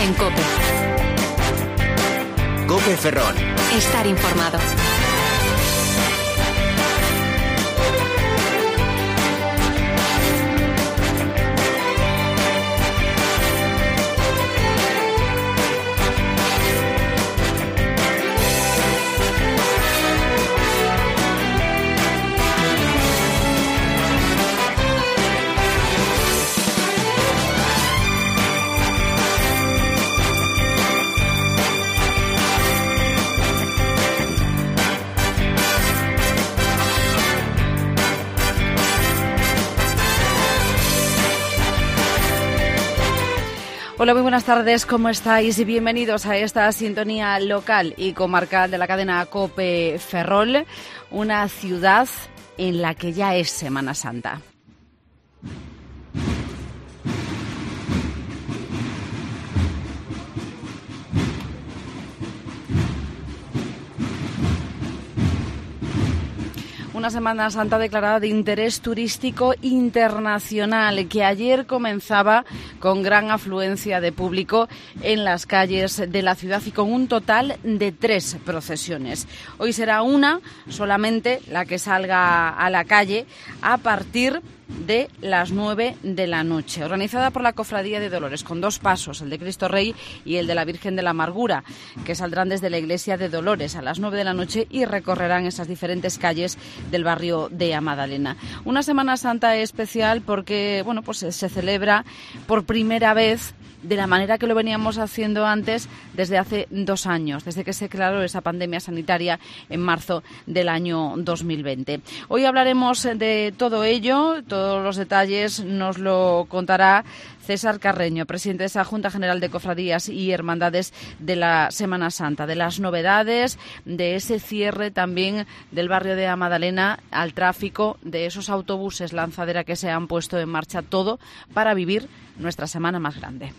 en COPE. COPE Ferrol. Estar informado. Hola, muy buenas tardes, ¿cómo estáis? Y bienvenidos a esta sintonía local y comarcal de la cadena COPE Ferrol, una ciudad en la que ya es Semana Santa. Una Semana Santa declarada de interés turístico internacional que ayer comenzaba con gran afluencia de público en las calles de la ciudad y con un total de 3 procesiones. Hoy será una solamente la que salga a la calle a partir de las 9 de la noche, organizada por la Cofradía de Dolores, con 2 pasos, el de Cristo Rey y el de la Virgen de la Amargura, que saldrán desde la iglesia de Dolores a las 9 de la noche y recorrerán esas diferentes calles del barrio de Amadalena. Una Semana Santa especial porque, bueno, pues se celebra por primera vez de la manera que lo veníamos haciendo antes desde hace 2 años, desde que se declaró esa pandemia sanitaria en marzo del año 2020. Hoy hablaremos de todo ello, todos los detalles nos lo contará César Carreño, presidente de esa Junta General de Cofradías y Hermandades de la Semana Santa, de las novedades, de ese cierre también del barrio de Amadalena al tráfico, de esos autobuses lanzadera que se han puesto en marcha, todo para vivir nuestra semana más grande.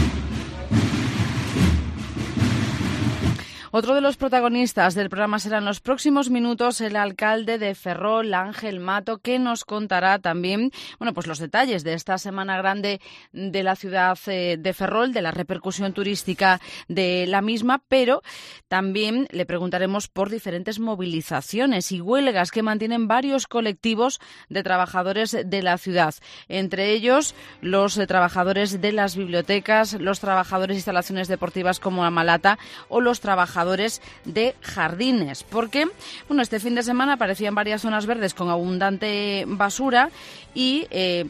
Otro de los protagonistas del programa será en los próximos minutos el alcalde de Ferrol, Ángel Mato, que nos contará también, bueno, pues los detalles de esta semana grande de la ciudad de Ferrol, de la repercusión turística de la misma, pero también le preguntaremos por diferentes movilizaciones y huelgas que mantienen varios colectivos de trabajadores de la ciudad, entre ellos los trabajadores de las bibliotecas, los trabajadores de instalaciones deportivas como la Malata o los trabajadores de jardines, porque bueno, este fin de semana aparecían varias zonas verdes con abundante basura y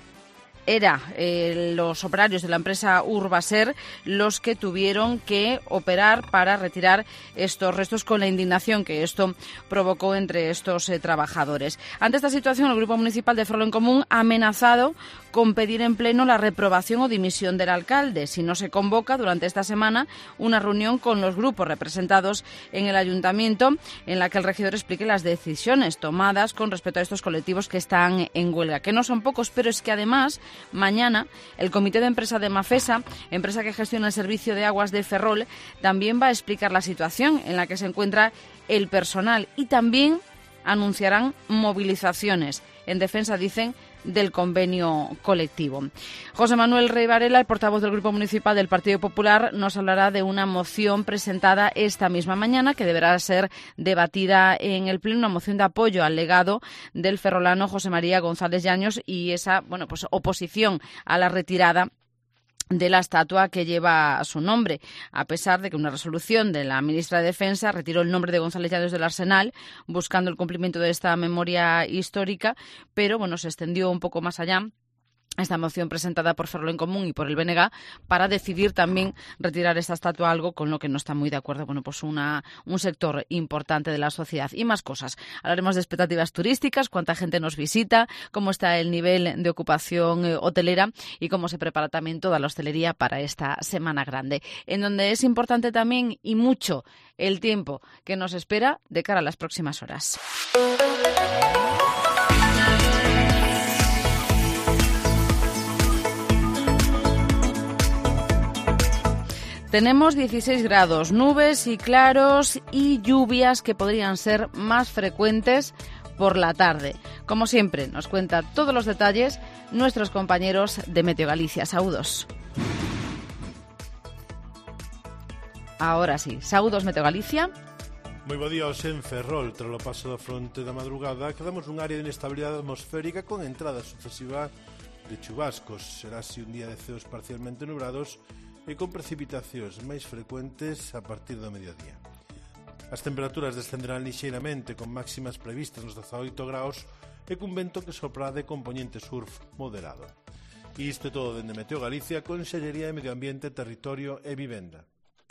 los operarios de la empresa Urbaser los que tuvieron que operar para retirar estos restos, con la indignación que esto provocó entre estos trabajadores. Ante esta situación, el Grupo Municipal de Ferrol en Común ha amenazado con pedir en pleno la reprobación o dimisión del alcalde si no se convoca durante esta semana una reunión con los grupos representados en el ayuntamiento en la que el regidor explique las decisiones tomadas con respecto a estos colectivos que están en huelga, que no son pocos, pero es que además mañana el comité de empresa de Mafesa, empresa que gestiona el servicio de aguas de Ferrol, también va a explicar la situación en la que se encuentra el personal y también anunciarán movilizaciones en defensa, dicen, del convenio colectivo. José Manuel Rey Varela, el portavoz del Grupo Municipal del Partido Popular, nos hablará de una moción presentada esta misma mañana que deberá ser debatida en el Pleno, una moción de apoyo al legado del ferrolano José María González Llaños y esa, bueno, pues oposición a la retirada de la estatua que lleva su nombre, a pesar de que una resolución de la ministra de Defensa retiró el nombre de González Llanos del Arsenal, buscando el cumplimiento de esta memoria histórica, pero bueno, se extendió un poco más allá esta moción presentada por Ferrol en Común y por el BNG para decidir también retirar esta estatua, algo con lo que no está muy de acuerdo, bueno, pues un sector importante de la sociedad. Y más cosas. Hablaremos de expectativas turísticas, cuánta gente nos visita, cómo está el nivel de ocupación hotelera y cómo se prepara también toda la hostelería para esta semana grande, en donde es importante también y mucho el tiempo que nos espera de cara a las próximas horas. Tenemos 16 grados, nubes y claros y lluvias que podrían ser más frecuentes por la tarde. Como siempre, nos cuenta todos los detalles nuestros compañeros de Meteo Galicia. Saludos. Ahora sí, saúdos Meteo Galicia. Moi bo día hoxe en Ferrol. Tras o paso da fronte da madrugada, quedamos nun área de inestabilidade atmosférica con entrada sucesiva de chubascos. Será así un día de ceos parcialmente nubrados e con precipitacións máis frecuentes a partir do mediodía. As temperaturas descenderán lixeiramente con máximas previstas nos 18 graus e cun vento que sopra de componente surf moderado. E isto é todo dende Meteo Galicia, Consellería de Medio Ambiente, Territorio e Vivenda.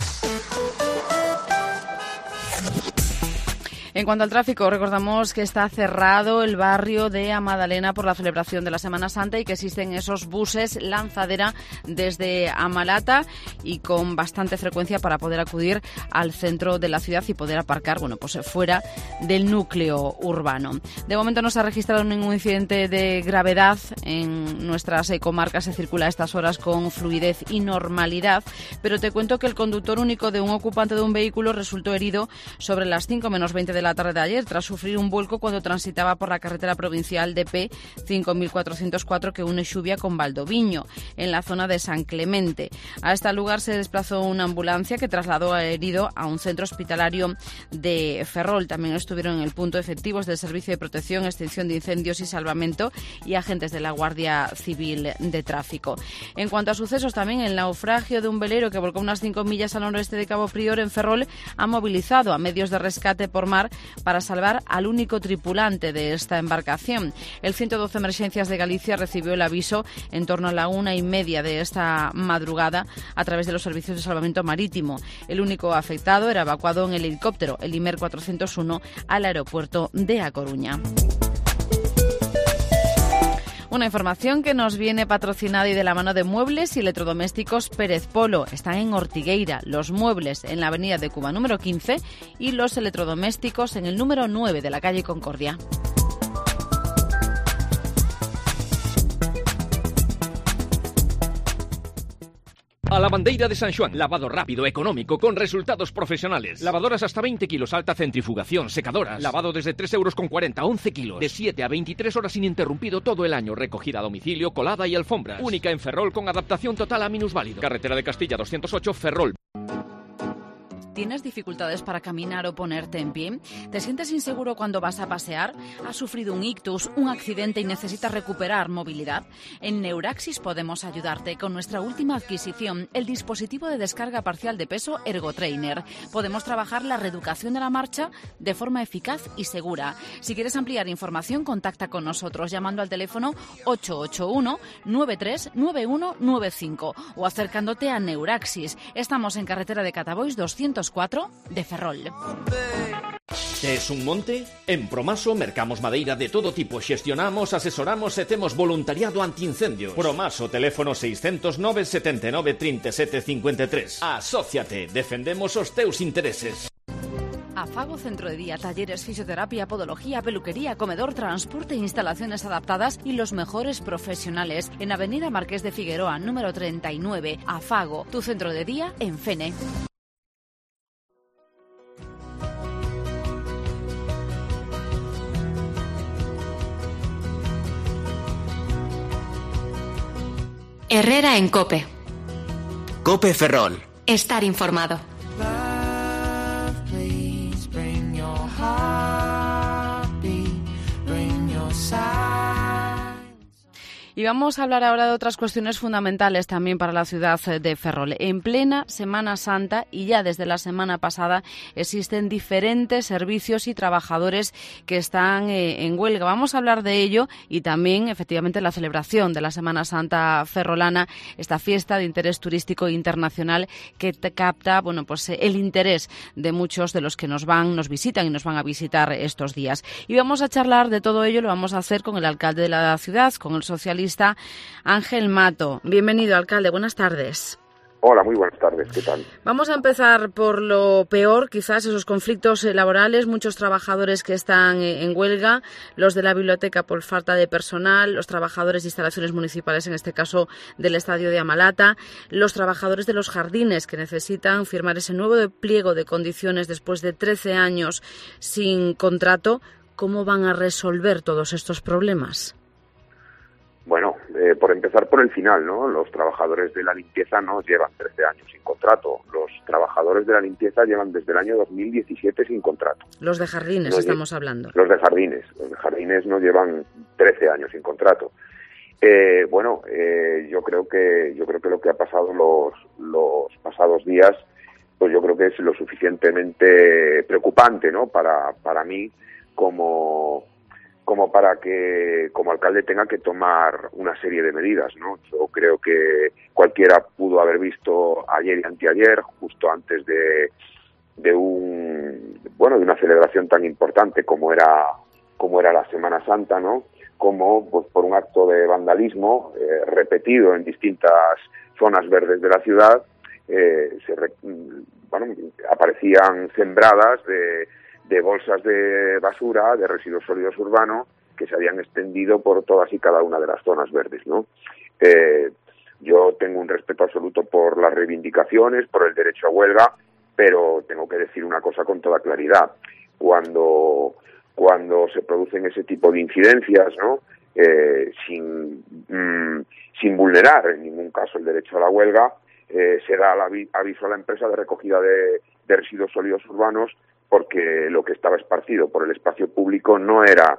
En cuanto al tráfico, recordamos que está cerrado el barrio de Amadalena por la celebración de la Semana Santa y que existen esos buses lanzadera desde Amalata y con bastante frecuencia para poder acudir al centro de la ciudad y poder aparcar, pues fuera del núcleo urbano. De momento no se ha registrado ningún incidente de gravedad en nuestras comarcas. Se circula a estas horas con fluidez y normalidad, pero te cuento que el conductor único de un ocupante de un vehículo resultó herido sobre las 5 menos 20 de la tarde de ayer tras sufrir un vuelco cuando transitaba por la carretera provincial DP 5404 que une Xuvia con Valdoviño en la zona de San Clemente. A este lugar se desplazó una ambulancia que trasladó al herido a un centro hospitalario de Ferrol. También estuvieron en el punto efectivos del Servicio de Protección, Extinción de Incendios y Salvamento y agentes de la Guardia Civil de Tráfico. En cuanto a sucesos, también el naufragio de un velero que volcó unas 5 millas al noroeste de Cabo Prior en Ferrol ha movilizado a medios de rescate por mar para salvar al único tripulante de esta embarcación. El 112 Emergencias de Galicia recibió el aviso en torno a la 1:30 de esta madrugada a través de los servicios de salvamento marítimo. El único afectado era evacuado en el helicóptero, el Imer 401, al aeropuerto de A Coruña. Una información que nos viene patrocinada y de la mano de Muebles y Electrodomésticos Pérez Polo. Están en Ortigueira, los muebles en la avenida de Cuba número 15 y los electrodomésticos en el número 9 de la calle Concordia. A Lavandeira de San Xoán, lavado rápido, económico, con resultados profesionales. Lavadoras hasta 20 kilos, alta centrifugación, secadoras. Lavado desde 3,40 €, 11 kilos. De 7 a 23 horas ininterrumpido todo el año. Recogida a domicilio, colada y alfombras. Única en Ferrol con adaptación total a minusválido. Carretera de Castilla 208, Ferrol. ¿Tienes dificultades para caminar o ponerte en pie? ¿Te sientes inseguro cuando vas a pasear? ¿Has sufrido un ictus, un accidente y necesitas recuperar movilidad? En Neuraxis podemos ayudarte con nuestra última adquisición, el dispositivo de descarga parcial de peso ErgoTrainer. Podemos trabajar la reeducación de la marcha de forma eficaz y segura. Si quieres ampliar información, contacta con nosotros llamando al teléfono 881-939195 o acercándote a Neuraxis. Estamos en carretera de Catabois 204 de Ferrol. Tes un monte? En Promaso mercamos madeira de todo tipo, xestionamos, asesoramos e temos voluntariado antiincendios. Promaso, teléfono 609 79 37 53. Asóciate, defendemos os teus intereses. Afago Centro de Día, talleres, fisioterapia, podología, peluquería, comedor, transporte, instalaciones adaptadas y los mejores profesionales. En Avenida Marqués de Figueroa, número 39. Afago, tu centro de día en Fene. Herrera en COPE. COPE Ferrol. Estar informado. Y vamos a hablar ahora de otras cuestiones fundamentales también para la ciudad de Ferrol. En plena Semana Santa y ya desde la semana pasada existen diferentes servicios y trabajadores que están en huelga. Vamos a hablar de ello y también efectivamente la celebración de la Semana Santa ferrolana, esta fiesta de interés turístico internacional que capta el interés de muchos de los que nos visitan y nos van a visitar estos días. Y vamos a charlar de todo ello, lo vamos a hacer con el alcalde de la ciudad, con el socialista Ángel Mato. Bienvenido, alcalde. Buenas tardes. Hola, muy buenas tardes. ¿Qué tal? Vamos a empezar por lo peor, quizás esos conflictos laborales, muchos trabajadores que están en huelga, los de la biblioteca por falta de personal, los trabajadores de instalaciones municipales, en este caso del estadio de Amalata, los trabajadores de los jardines que necesitan firmar ese nuevo pliego de condiciones después de 13 años sin contrato. ¿Cómo van a resolver todos estos problemas? Bueno, por empezar por el final, ¿no? Los trabajadores de la limpieza no llevan 13 años sin contrato. Los trabajadores de la limpieza llevan desde el año 2017 sin contrato. Los de jardines estamos hablando. Los de jardines no llevan 13 años sin contrato. Yo creo que lo que ha pasado los pasados días, pues yo creo que es lo suficientemente preocupante, ¿no? Para mí como para que como alcalde tenga que tomar una serie de medidas, ¿no? Yo creo que cualquiera pudo haber visto ayer y anteayer, justo antes de una celebración tan importante como era la Semana Santa, ¿no? Como pues por un acto de vandalismo repetido en distintas zonas verdes de la ciudad aparecían sembradas de bolsas de basura, de residuos sólidos urbanos, que se habían extendido por todas y cada una de las zonas verdes, ¿no? Yo tengo un respeto absoluto por las reivindicaciones, por el derecho a huelga, pero tengo que decir una cosa con toda claridad. Cuando se producen ese tipo de incidencias, ¿no? Sin vulnerar en ningún caso el derecho a la huelga, se da el aviso a la empresa de recogida de residuos sólidos urbanos, porque lo que estaba esparcido por el espacio público no era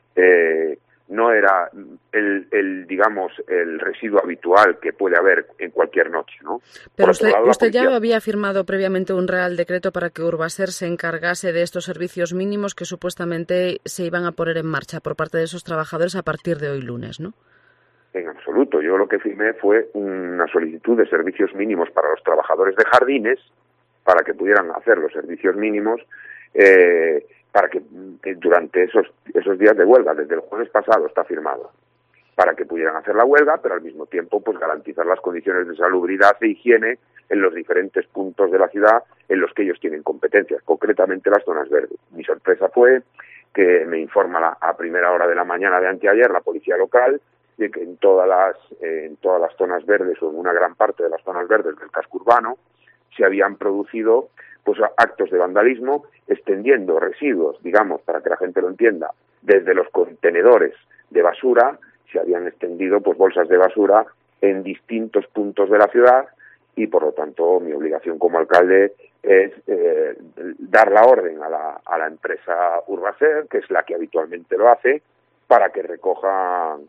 el residuo habitual que puede haber en cualquier noche, ¿no? Pero usted ya había firmado previamente un Real Decreto para que Urbaser se encargase de estos servicios mínimos que supuestamente se iban a poner en marcha por parte de esos trabajadores a partir de hoy lunes, ¿no? En absoluto. Yo lo que firmé fue una solicitud de servicios mínimos para los trabajadores de jardines, para que pudieran hacer los servicios mínimos, para que durante esos días de huelga, desde el jueves pasado está firmado, para que pudieran hacer la huelga, pero al mismo tiempo pues garantizar las condiciones de salubridad e higiene en los diferentes puntos de la ciudad en los que ellos tienen competencias, concretamente las zonas verdes. Mi sorpresa fue que me informa a primera hora de la mañana de anteayer la policía local de que en todas las zonas verdes, o en una gran parte de las zonas verdes del casco urbano, se habían producido pues actos de vandalismo extendiendo residuos, digamos, para que la gente lo entienda, desde los contenedores de basura se habían extendido pues bolsas de basura en distintos puntos de la ciudad, y por lo tanto mi obligación como alcalde es dar la orden a la empresa Urbaser, que es la que habitualmente lo hace, para que recojan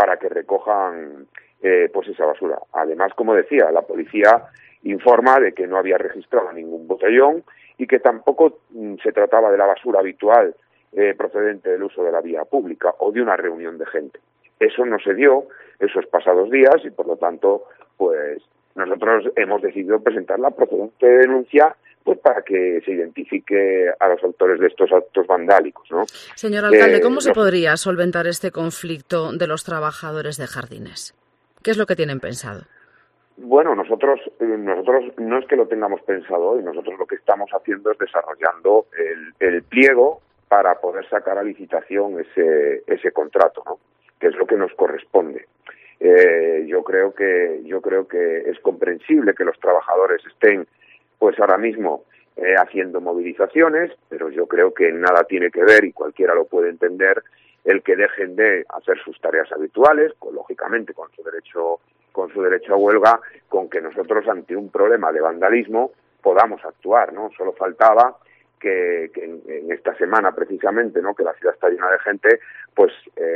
pues esa basura. Además, como decía, la policía informa de que no había registrado ningún botellón y que tampoco se trataba de la basura habitual procedente del uso de la vía pública o de una reunión de gente. Eso no se dio esos pasados días y, por lo tanto, pues nosotros hemos decidido presentar la procedente denuncia pues para que se identifique a los autores de estos actos vandálicos, ¿no? Señor alcalde, ¿cómo se podría solventar este conflicto de los trabajadores de jardines? ¿Qué es lo que tienen pensado? Bueno, nosotros no es que lo tengamos pensado hoy, nosotros lo que estamos haciendo es desarrollando el pliego para poder sacar a licitación ese contrato, ¿no? Que es lo que nos corresponde. Yo creo que es comprensible que los trabajadores estén pues ahora mismo haciendo movilizaciones, pero yo creo que nada tiene que ver, y cualquiera lo puede entender, el que dejen de hacer sus tareas habituales, lógicamente con su derecho a huelga, con que nosotros ante un problema de vandalismo podamos actuar, ¿no? Solo faltaba que en esta semana precisamente, ¿no?, que la ciudad está llena de gente, pues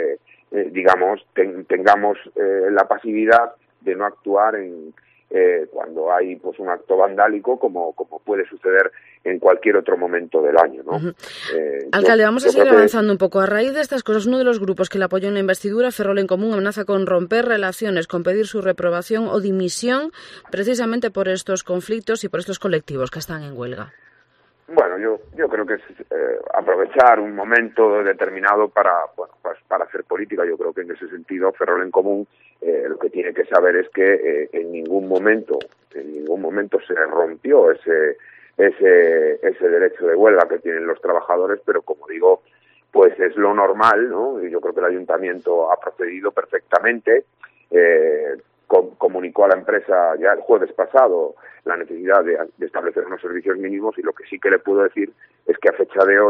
tengamos la pasividad de no actuar cuando hay pues un acto vandálico como puede suceder en cualquier otro momento del año, ¿no? Uh-huh. Alcalde, vamos a seguir avanzando un poco. A raíz de estas cosas, uno de los grupos que le apoyó en la investidura, Ferrol en Común, amenaza con romper relaciones, con pedir su reprobación o dimisión, precisamente por estos conflictos y por estos colectivos que están en huelga. Bueno, yo creo que es aprovechar un momento determinado para hacer política. Yo creo que en ese sentido Ferrol en Común lo que tiene que saber es que en ningún momento se rompió ese derecho de huelga que tienen los trabajadores, pero como digo, pues es lo normal, ¿no? Y yo creo que el ayuntamiento ha procedido perfectamente. Comunicó a la empresa ya el jueves pasado la necesidad de establecer unos servicios mínimos, y lo que sí que le puedo decir es que a fecha de hoy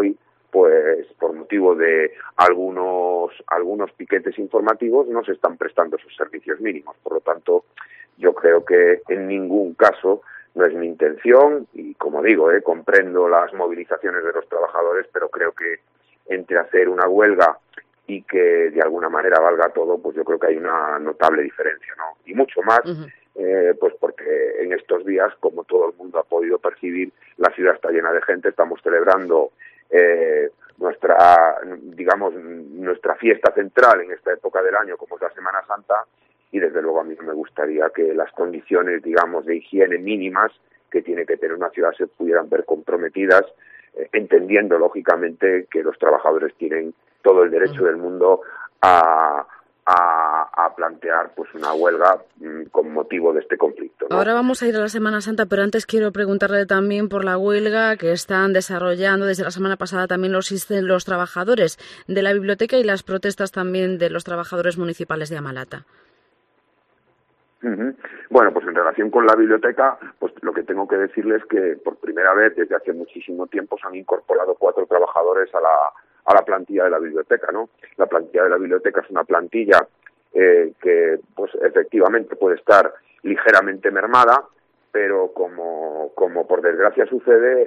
pues por motivo de algunos piquetes informativos no se están prestando esos servicios mínimos. Por lo tanto, yo creo que en ningún caso no es mi intención, y como digo, comprendo las movilizaciones de los trabajadores, pero creo que entre hacer una huelga y que de alguna manera valga todo, pues yo creo que hay una notable diferencia, ¿no? Y mucho más, pues porque en estos días, como todo el mundo ha podido percibir, la ciudad está llena de gente, estamos celebrando nuestra fiesta central en esta época del año, como es la Semana Santa, y desde luego a mí no me gustaría que las condiciones, digamos, de higiene mínimas que tiene que tener una ciudad se pudieran ver comprometidas, entendiendo lógicamente que los trabajadores tienen todo el derecho del mundo a plantear pues una huelga con motivo de este conflicto, ¿no? Ahora vamos a ir a la Semana Santa, pero antes quiero preguntarle también por la huelga que están desarrollando desde la semana pasada también los trabajadores de la biblioteca y las protestas también de los trabajadores municipales de Amalata. Bueno, pues en relación con la biblioteca, pues lo que tengo que decirles es que por primera vez desde hace muchísimo tiempo se han incorporado 4 trabajadores a la plantilla de la biblioteca, ¿no? La plantilla de la biblioteca es una plantilla que pues efectivamente puede estar ligeramente mermada, pero como por desgracia sucede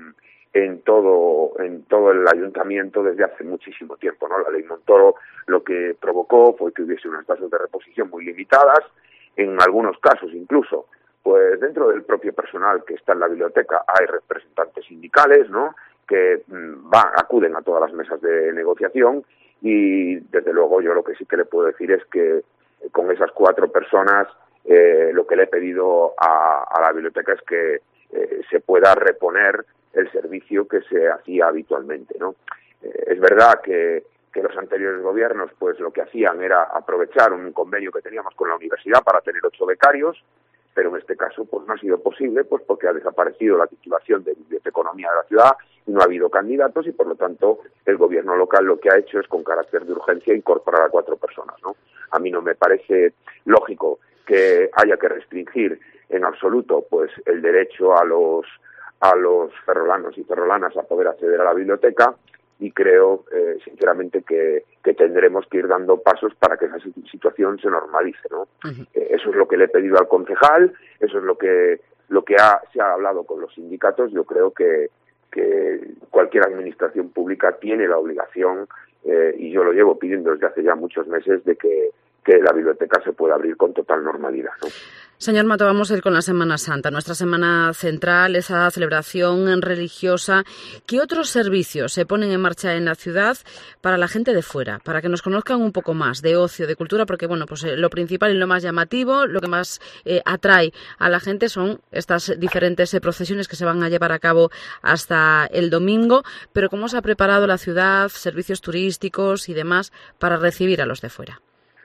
en todo el ayuntamiento desde hace muchísimo tiempo, ¿no? La ley Montoro lo que provocó fue que hubiese unas tasas de reposición muy limitadas, en algunos casos incluso, pues dentro del propio personal que está en la biblioteca hay representantes sindicales, ¿no?, que acuden a todas las mesas de negociación, y desde luego yo lo que sí que le puedo decir es que con esas 4 personas lo que le he pedido a la biblioteca es que se pueda reponer el servicio que se hacía habitualmente, ¿no? Es verdad que los anteriores gobiernos pues lo que hacían era aprovechar un convenio que teníamos con la universidad para tener 8 becarios, pero en este caso pues no ha sido posible, pues porque ha desaparecido la titulación de biblioteconomía de la ciudad y no ha habido candidatos, y por lo tanto el gobierno local lo que ha hecho es con carácter de urgencia incorporar a 4 personas, ¿no? A mí no me parece lógico que haya que restringir en absoluto pues el derecho a los ferrolanos y ferrolanas a poder acceder a la biblioteca, y creo sinceramente que tendremos que ir dando pasos para que esa situación se normalice, ¿no? Eso es lo que le he pedido al concejal, eso es lo que se ha hablado con los sindicatos. Yo creo que cualquier administración pública tiene la obligación, y yo lo llevo pidiendo desde hace ya muchos meses, de que la biblioteca se pueda abrir con total normalidad, ¿no? Señor Mato, vamos a ir con la Semana Santa, nuestra semana central, esa celebración religiosa. ¿Qué otros servicios se ponen en marcha en la ciudad para la gente de fuera, para que nos conozcan un poco más de ocio, de cultura? Porque bueno, pues lo principal y lo más llamativo, lo que más atrae a la gente son estas diferentes procesiones que se van a llevar a cabo hasta el domingo. Pero ¿cómo se ha preparado la ciudad, servicios turísticos y demás para recibir a los de fuera?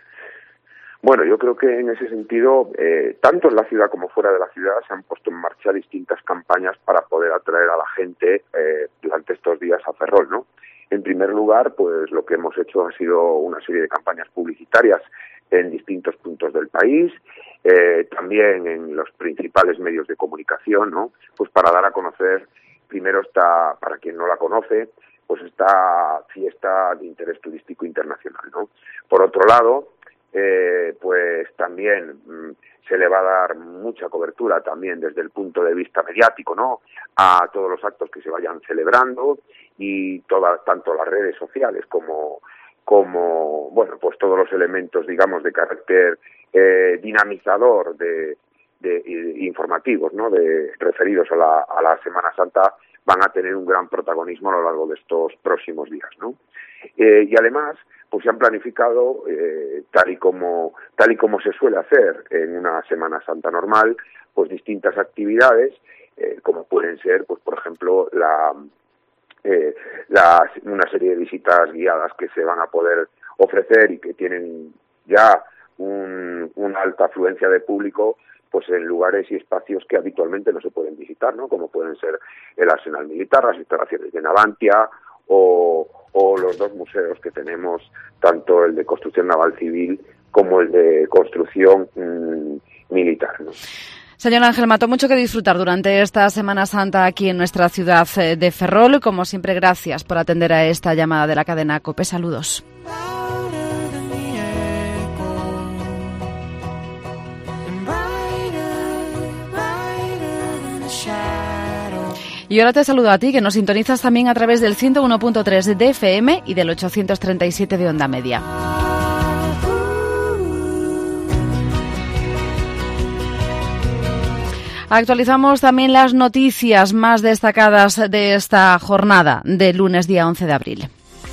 Bueno, yo creo que en ese sentido, tanto en la ciudad como fuera de la ciudad, se han puesto en marcha distintas campañas para poder atraer a la gente durante estos días a Ferrol, ¿no? En primer lugar, pues lo que hemos hecho ha sido una serie de campañas publicitarias en distintos puntos del país, también en los principales medios de comunicación, ¿no? Pues para dar a conocer, primero está, para quien no la conoce, pues esta fiesta de interés turístico internacional, ¿no? Por otro lado, pues también se le va a dar mucha cobertura también desde el punto de vista mediático, ¿no?, a todos los actos que se vayan celebrando, y tanto las redes sociales como bueno, pues todos los elementos, digamos, de carácter dinamizador de informativos, ¿no?, referidos a la Semana Santa, van a tener un gran protagonismo a lo largo de estos próximos días, ¿no? Y además, pues se han planificado, tal y como se suele hacer en una Semana Santa normal, pues distintas actividades, como pueden ser, pues por ejemplo, una serie de visitas guiadas que se van a poder ofrecer y que tienen ya una alta afluencia de público, pues en lugares y espacios que habitualmente no se pueden visitar, ¿no?, como pueden ser el Arsenal Militar, las instalaciones de Navantia o los 2 museos que tenemos, tanto el de construcción naval civil como el de construcción militar, ¿no? Señor Ángel Mato, mucho que disfrutar durante esta Semana Santa aquí en nuestra ciudad de Ferrol. Como siempre, gracias por atender a esta llamada de la cadena COPE. Saludos. Y ahora te saludo a ti, que nos sintonizas también a través del 101.3 de FM y del 837 de onda media. Actualizamos también las noticias más destacadas de esta jornada de lunes, día 11 de abril.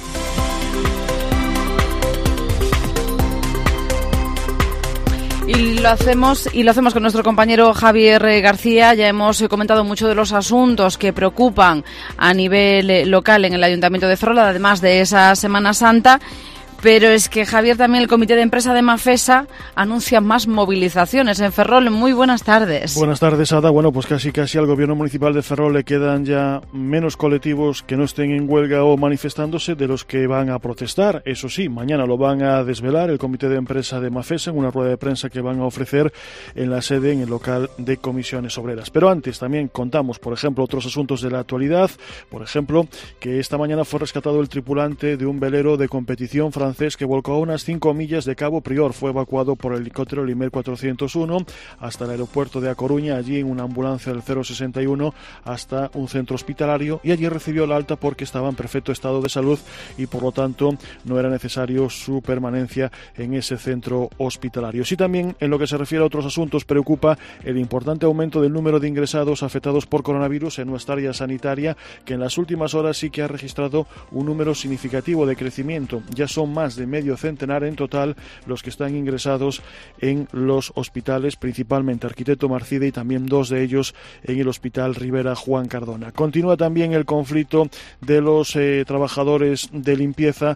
Y lo hacemos con nuestro compañero Javier García. Ya hemos comentado mucho de los asuntos que preocupan a nivel local en el Ayuntamiento de Ferrol, además de esa Semana Santa. Pero es que, Javier, también el Comité de Empresa de Mafesa anuncia más movilizaciones en Ferrol. Muy buenas tardes. Buenas tardes, Ada. Bueno, pues casi al Gobierno Municipal de Ferrol le quedan ya menos colectivos que no estén en huelga o manifestándose de los que van a protestar. Eso sí, mañana lo van a desvelar el Comité de Empresa de Mafesa en una rueda de prensa que van a ofrecer en la sede, en el local de Comisiones Obreras. Pero antes también contamos, por ejemplo, otros asuntos de la actualidad. Por ejemplo, que esta mañana fue rescatado el tripulante de un velero de competición francés que volcó a unas 5 millas de Cabo Prior. Fue evacuado por el helicóptero Limer 401 hasta el aeropuerto de A Coruña, allí en una ambulancia del 061 hasta un centro hospitalario, y allí recibió la alta porque estaba en perfecto estado de salud y por lo tanto no era necesario su permanencia en ese centro hospitalario. Sí, también en lo que se refiere a otros asuntos preocupa el importante aumento del número de ingresados afectados por coronavirus en nuestra área sanitaria, que en las últimas horas sí que ha registrado un número significativo de crecimiento. Ya son más de medio centenar en total los que están ingresados en los hospitales, principalmente Arquitecto Marcide y también 2 de ellos en el Hospital Rivera Juan Cardona. Continúa también el conflicto de los trabajadores de limpieza,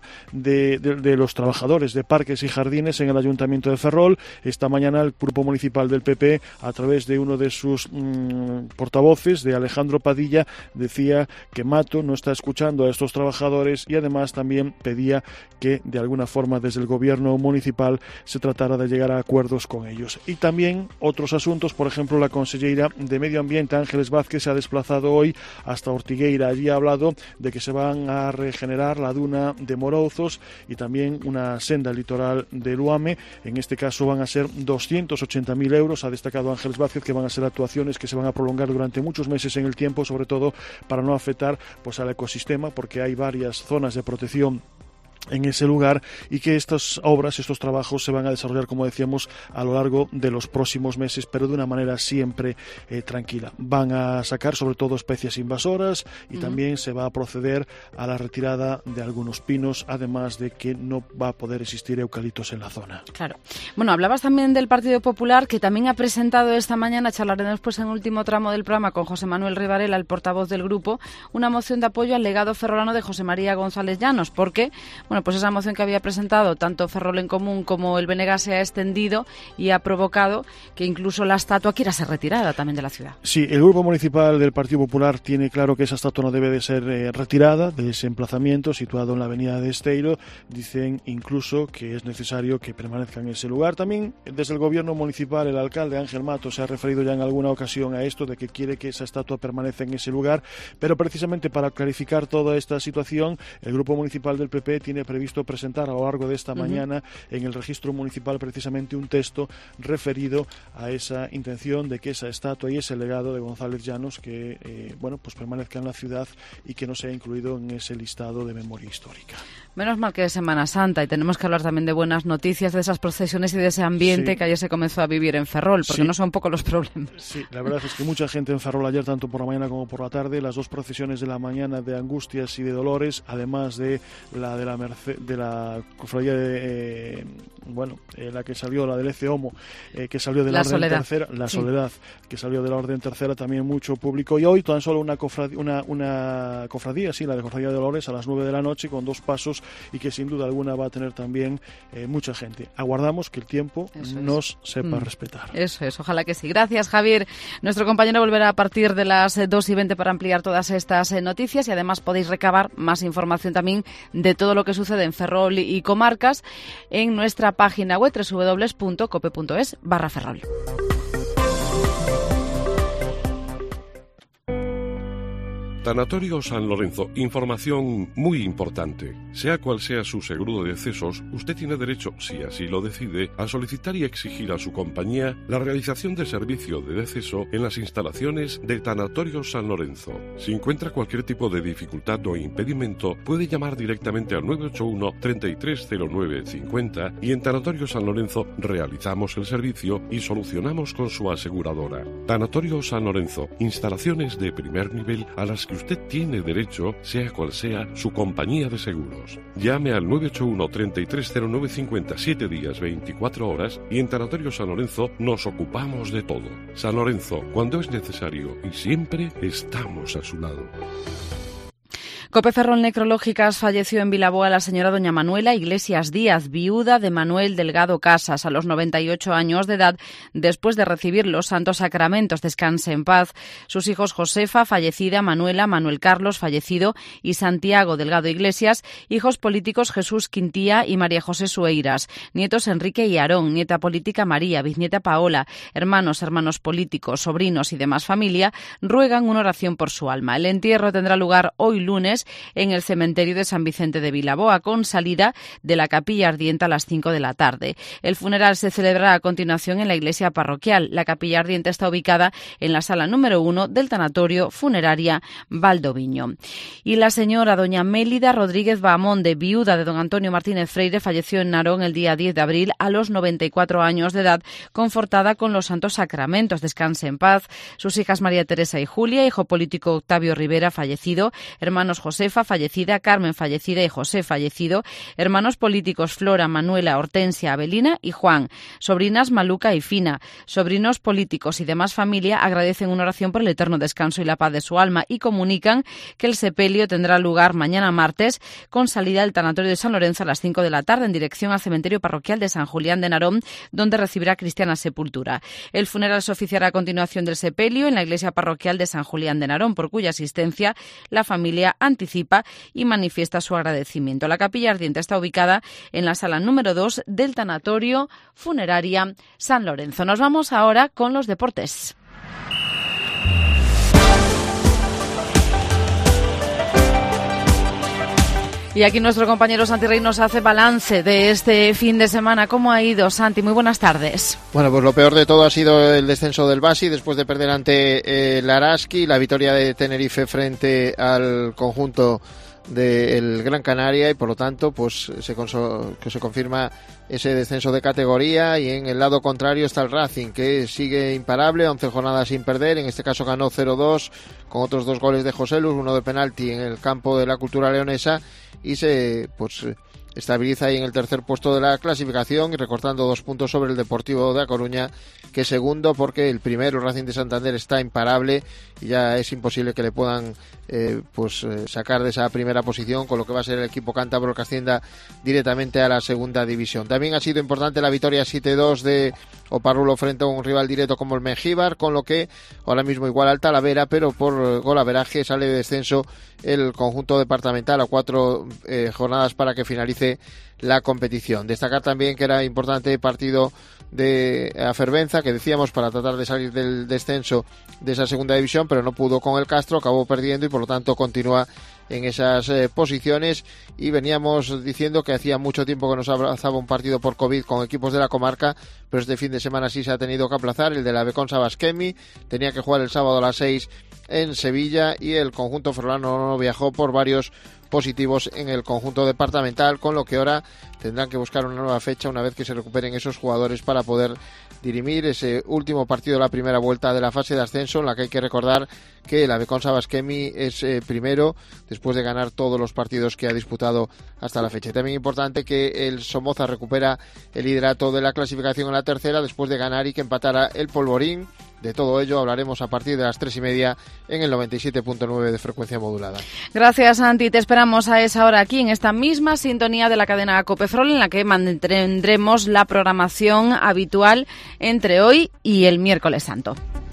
de los trabajadores de parques y jardines en el Ayuntamiento de Ferrol. Esta mañana el Grupo Municipal del PP, a través de uno de sus portavoces, de Alejandro Padilla, decía que Mato no está escuchando a estos trabajadores y además también pedía que de alguna forma desde el gobierno municipal se tratara de llegar a acuerdos con ellos. Y también otros asuntos, por ejemplo, la consellera de Medio Ambiente, Ángeles Vázquez, se ha desplazado hoy hasta Ortigueira. Allí ha hablado de que se van a regenerar la duna de Morouzos y también una senda litoral de Luame. En este caso van a ser 280.000 euros. Ha destacado Ángeles Vázquez que van a ser actuaciones que se van a prolongar durante muchos meses en el tiempo, sobre todo para no afectar pues al ecosistema, porque hay varias zonas de protección en ese lugar, y que estas obras, estos trabajos se van a desarrollar, como decíamos, a lo largo de los próximos meses, pero de una manera siempre tranquila. Van a sacar sobre todo especies invasoras y también se va a proceder a la retirada de algunos pinos, además de que no va a poder existir eucaliptos en la zona. Claro. Bueno, hablabas también del Partido Popular, que también ha presentado esta mañana, charlaremos después en el último tramo del programa con José Manuel Rivarela, el portavoz del grupo, una moción de apoyo al legado ferrolano de José María González Llanos, porque bueno, pues esa moción que había presentado tanto Ferrol en Común como el BNG se ha extendido y ha provocado que incluso la estatua quiera ser retirada también de la ciudad. Sí, el Grupo Municipal del Partido Popular tiene claro que esa estatua no debe de ser retirada de ese emplazamiento situado en la avenida de Esteiro. Dicen incluso que es necesario que permanezca en ese lugar. También desde el Gobierno Municipal, el alcalde Ángel Mato se ha referido ya en alguna ocasión a esto, de que quiere que esa estatua permanezca en ese lugar, pero precisamente para clarificar toda esta situación, el Grupo Municipal del PP tiene previsto presentar a lo largo de esta mañana en el registro municipal precisamente un texto referido a esa intención de que esa estatua y ese legado de González Llanos que pues permanezca en la ciudad y que no sea incluido en ese listado de memoria histórica. Menos mal que es Semana Santa y tenemos que hablar también de buenas noticias, de esas procesiones y de ese ambiente que ayer se comenzó a vivir en Ferrol, porque no son pocos los problemas. Sí, la verdad es que mucha gente en Ferrol ayer, tanto por la mañana como por la tarde, las 2 procesiones de la mañana de Angustias y de Dolores, además de la de la Merced, de la cofradía de la que salió, la del Ece Homo, que salió de la Orden Soledad. Tercera, la Soledad, que salió de la Orden Tercera, también mucho público, y hoy tan solo una cofradía, la de Cofradía de Dolores a las 9 de la noche con 2 pasos, y que sin duda alguna va a tener también mucha gente. Aguardamos que el tiempo nos sepa respetar. Eso es, ojalá que sí. Gracias, Javier. Nuestro compañero volverá a partir de las 2:20 para ampliar todas estas noticias, y además podéis recabar más información también de todo lo que sucede en Ferrol y comarcas en nuestra página web www.cope.es/Ferrol. Tanatorio San Lorenzo, información muy importante. Sea cual sea su seguro de decesos, usted tiene derecho, si así lo decide, a solicitar y exigir a su compañía la realización de servicio de deceso en las instalaciones de Tanatorio San Lorenzo. Si encuentra cualquier tipo de dificultad o impedimento, puede llamar directamente al 981 3309 50 y en Tanatorio San Lorenzo realizamos el servicio y solucionamos con su aseguradora. Tanatorio San Lorenzo, instalaciones de primer nivel a las que usted tiene derecho, sea cual sea su compañía de seguros. Llame al 981 3309 50 7 días 24 horas y en Tanatorio San Lorenzo nos ocupamos de todo. San Lorenzo, cuando es necesario y siempre estamos a su lado. COPE Ferrol Necrológicas falleció en Vilaboa la señora doña Manuela Iglesias Díaz, viuda de Manuel Delgado Casas, a los 98 años de edad, después de recibir los santos sacramentos. Descanse en paz. Sus hijos Josefa, fallecida, Manuela, Manuel Carlos, fallecido, y Santiago Delgado Iglesias, hijos políticos Jesús Quintía y María José Sueiras, nietos Enrique y Aarón, nieta política María, bisnieta Paola, hermanos políticos, sobrinos y demás familia, ruegan una oración por su alma. El entierro tendrá lugar hoy lunes en el cementerio de San Vicente de Vilaboa, con salida de la capilla ardiente a las 5 de la tarde. El funeral se celebrará a continuación en la iglesia parroquial. La capilla ardiente está ubicada en la sala número 1 del tanatorio funeraria Valdoviño. Y la señora doña Mélida Rodríguez Bahamonde, viuda de don Antonio Martínez Freire, falleció en Narón el día 10 de abril a los 94 años de edad, confortada con los santos sacramentos. Descanse en paz. Sus hijas María Teresa y Julia, hijo político Octavio Rivera, fallecido, hermanos Josefa, fallecida, Carmen, fallecida, y José, fallecido, hermanos políticos Flora, Manuela, Hortensia, Abelina y Juan, sobrinas Maluca y Fina, sobrinos políticos y demás familia agradecen una oración por el eterno descanso y la paz de su alma y comunican que el sepelio tendrá lugar mañana martes, con salida del tanatorio de San Lorenzo a las 5 de la tarde en dirección al cementerio parroquial de San Julián de Narón, donde recibirá cristiana sepultura. El funeral se oficiará a continuación del sepelio en la iglesia parroquial de San Julián de Narón, por cuya asistencia la familia anticipa y manifiesta su agradecimiento. La capilla ardiente está ubicada en la sala número 2 del tanatorio funeraria San Lorenzo. Nos vamos ahora con los deportes. Y aquí nuestro compañero Santi Rey nos hace balance de este fin de semana. ¿Cómo ha ido, Santi? Muy buenas tardes. Bueno, pues lo peor de todo ha sido el descenso del Basi después de perder ante el Araski, la victoria de Tenerife frente al conjunto del Gran Canaria, y por lo tanto pues se confirma ese descenso de categoría. Y en el lado contrario está el Racing, que sigue imparable, 11 jornadas sin perder. En este caso ganó 0-2 con otros 2 goles de José Luz, uno de penalti en el campo de la Cultura Leonesa, y se estabiliza ahí en el tercer puesto de la clasificación y recortando 2 puntos sobre el Deportivo de A Coruña, que es segundo, porque el primero, Racing de Santander, está imparable y ya es imposible que le puedan sacar de esa primera posición, con lo que va a ser el equipo cántabro que ascienda directamente a la segunda división. También ha sido importante la victoria 7-2 de Oparrulo frente a un rival directo como el Mengíbar, con lo que ahora mismo igual al Talavera, pero por golaveraje sale de descenso el conjunto departamental a 4 jornadas para que finalice la competición. Destacar también que era importante el partido de Afervenza, que decíamos, para tratar de salir del descenso de esa segunda división, pero no pudo con el Castro, acabó perdiendo y por lo tanto continúa en esas posiciones. Y veníamos diciendo que hacía mucho tiempo que nos abrazaba un partido por COVID con equipos de la comarca, pero este fin de semana sí se ha tenido que aplazar. El de la Beconsa Basquemi tenía que jugar el sábado a las 6 en Sevilla, y el conjunto ferrolano no viajó por varios positivos en el conjunto departamental, con lo que ahora tendrán que buscar una nueva fecha una vez que se recuperen esos jugadores para poder dirimir ese último partido de la primera vuelta de la fase de ascenso, en la que hay que recordar que la Beconsa Basquemi es primero después de ganar todos los partidos que ha disputado hasta la fecha. Y también importante que el Somoza recupera el liderato de la clasificación en la tercera después de ganar y que empatara el Polvorín. De todo ello hablaremos a partir de las 3:30 en el 97.9 de frecuencia modulada. Gracias, Santi. Te esperamos a esa hora aquí en esta misma sintonía de la cadena COPE Ferrol, en la que mantendremos la programación habitual entre hoy y el miércoles santo.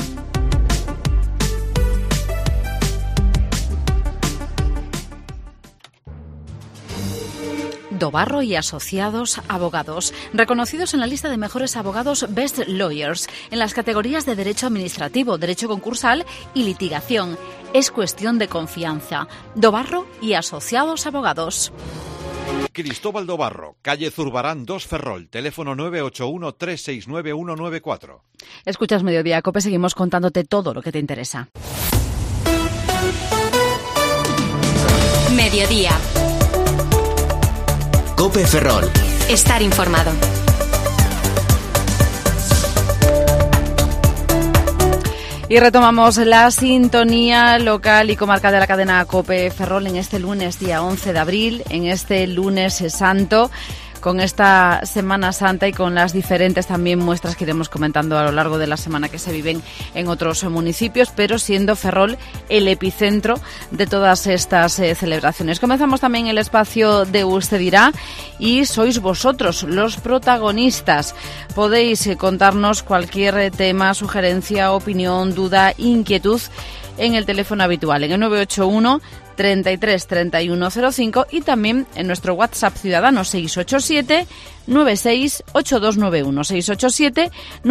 Dobarro y Asociados Abogados, reconocidos en la lista de mejores abogados Best Lawyers en las categorías de Derecho Administrativo, Derecho Concursal y Litigación. es cuestión de confianza. Dobarro y Asociados Abogados. Cristóbal Dobarro, calle Zurbarán 2 Ferrol, teléfono 981-369-194. Escuchas Mediodía COPE, seguimos contándote todo lo que te interesa. Mediodía. COPE Ferrol. Estar informado. Y retomamos la sintonía local y comarcal de la cadena COPE Ferrol en este lunes, día 11 de abril, en este lunes santo, con esta Semana Santa y con las diferentes también muestras que iremos comentando a lo largo de la semana que se viven en otros municipios, pero siendo Ferrol el epicentro de todas estas celebraciones. Comenzamos también el espacio de Usted Dirá y sois vosotros los protagonistas. Podéis contarnos cualquier tema, sugerencia, opinión, duda, inquietud en el teléfono habitual, en el 981 33 31 05 y también en nuestro WhatsApp ciudadano 687 968291 687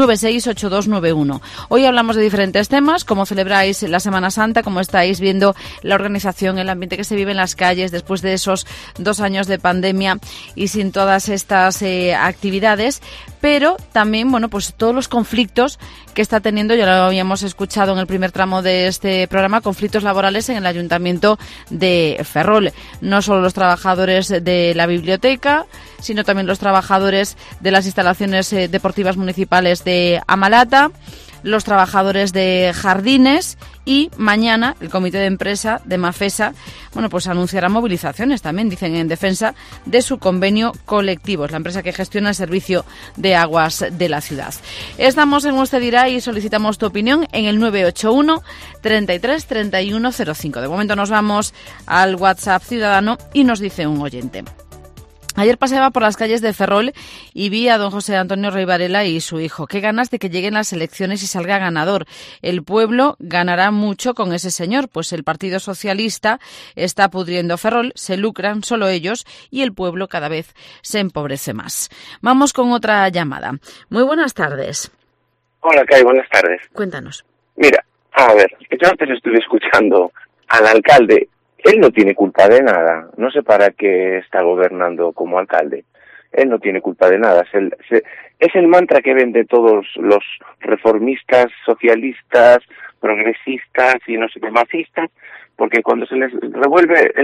968291. Hoy hablamos de diferentes temas, cómo celebráis la Semana Santa, cómo estáis viendo la organización, el ambiente que se vive en las calles después de esos 2 años de pandemia y sin todas estas actividades, pero también, bueno, pues todos los conflictos que está teniendo, ya lo habíamos escuchado en el primer tramo de este programa, conflictos laborales en el Ayuntamiento de Ferrol. No solo los trabajadores de la biblioteca, sino también los trabajadores de las instalaciones deportivas municipales de Amalata, los trabajadores de jardines y mañana el comité de empresa de Mafesa, bueno, pues anunciará movilizaciones también, dicen, en defensa de su convenio colectivo. Es la empresa que gestiona el servicio de aguas de la ciudad. Estamos en Usted Dirá y solicitamos tu opinión en el 981 33 31 05. De momento nos vamos al WhatsApp ciudadano y nos dice un oyente: ayer paseaba por las calles de Ferrol y vi a don José Antonio Rey Varela y su hijo. Qué ganas de que lleguen las elecciones y salga ganador. El pueblo ganará mucho con ese señor, pues el Partido Socialista está pudriendo Ferrol, se lucran solo ellos y el pueblo cada vez se empobrece más. Vamos con otra llamada. Muy buenas tardes. Hola, Kai, buenas tardes. Cuéntanos. Mira, a ver, yo antes estuve escuchando al alcalde. Él no tiene culpa de nada, no sé para qué está gobernando como alcalde. Él no tiene culpa de nada. Es el mantra que venden todos los reformistas, socialistas, progresistas y no sé qué masistas, porque cuando se les revuelve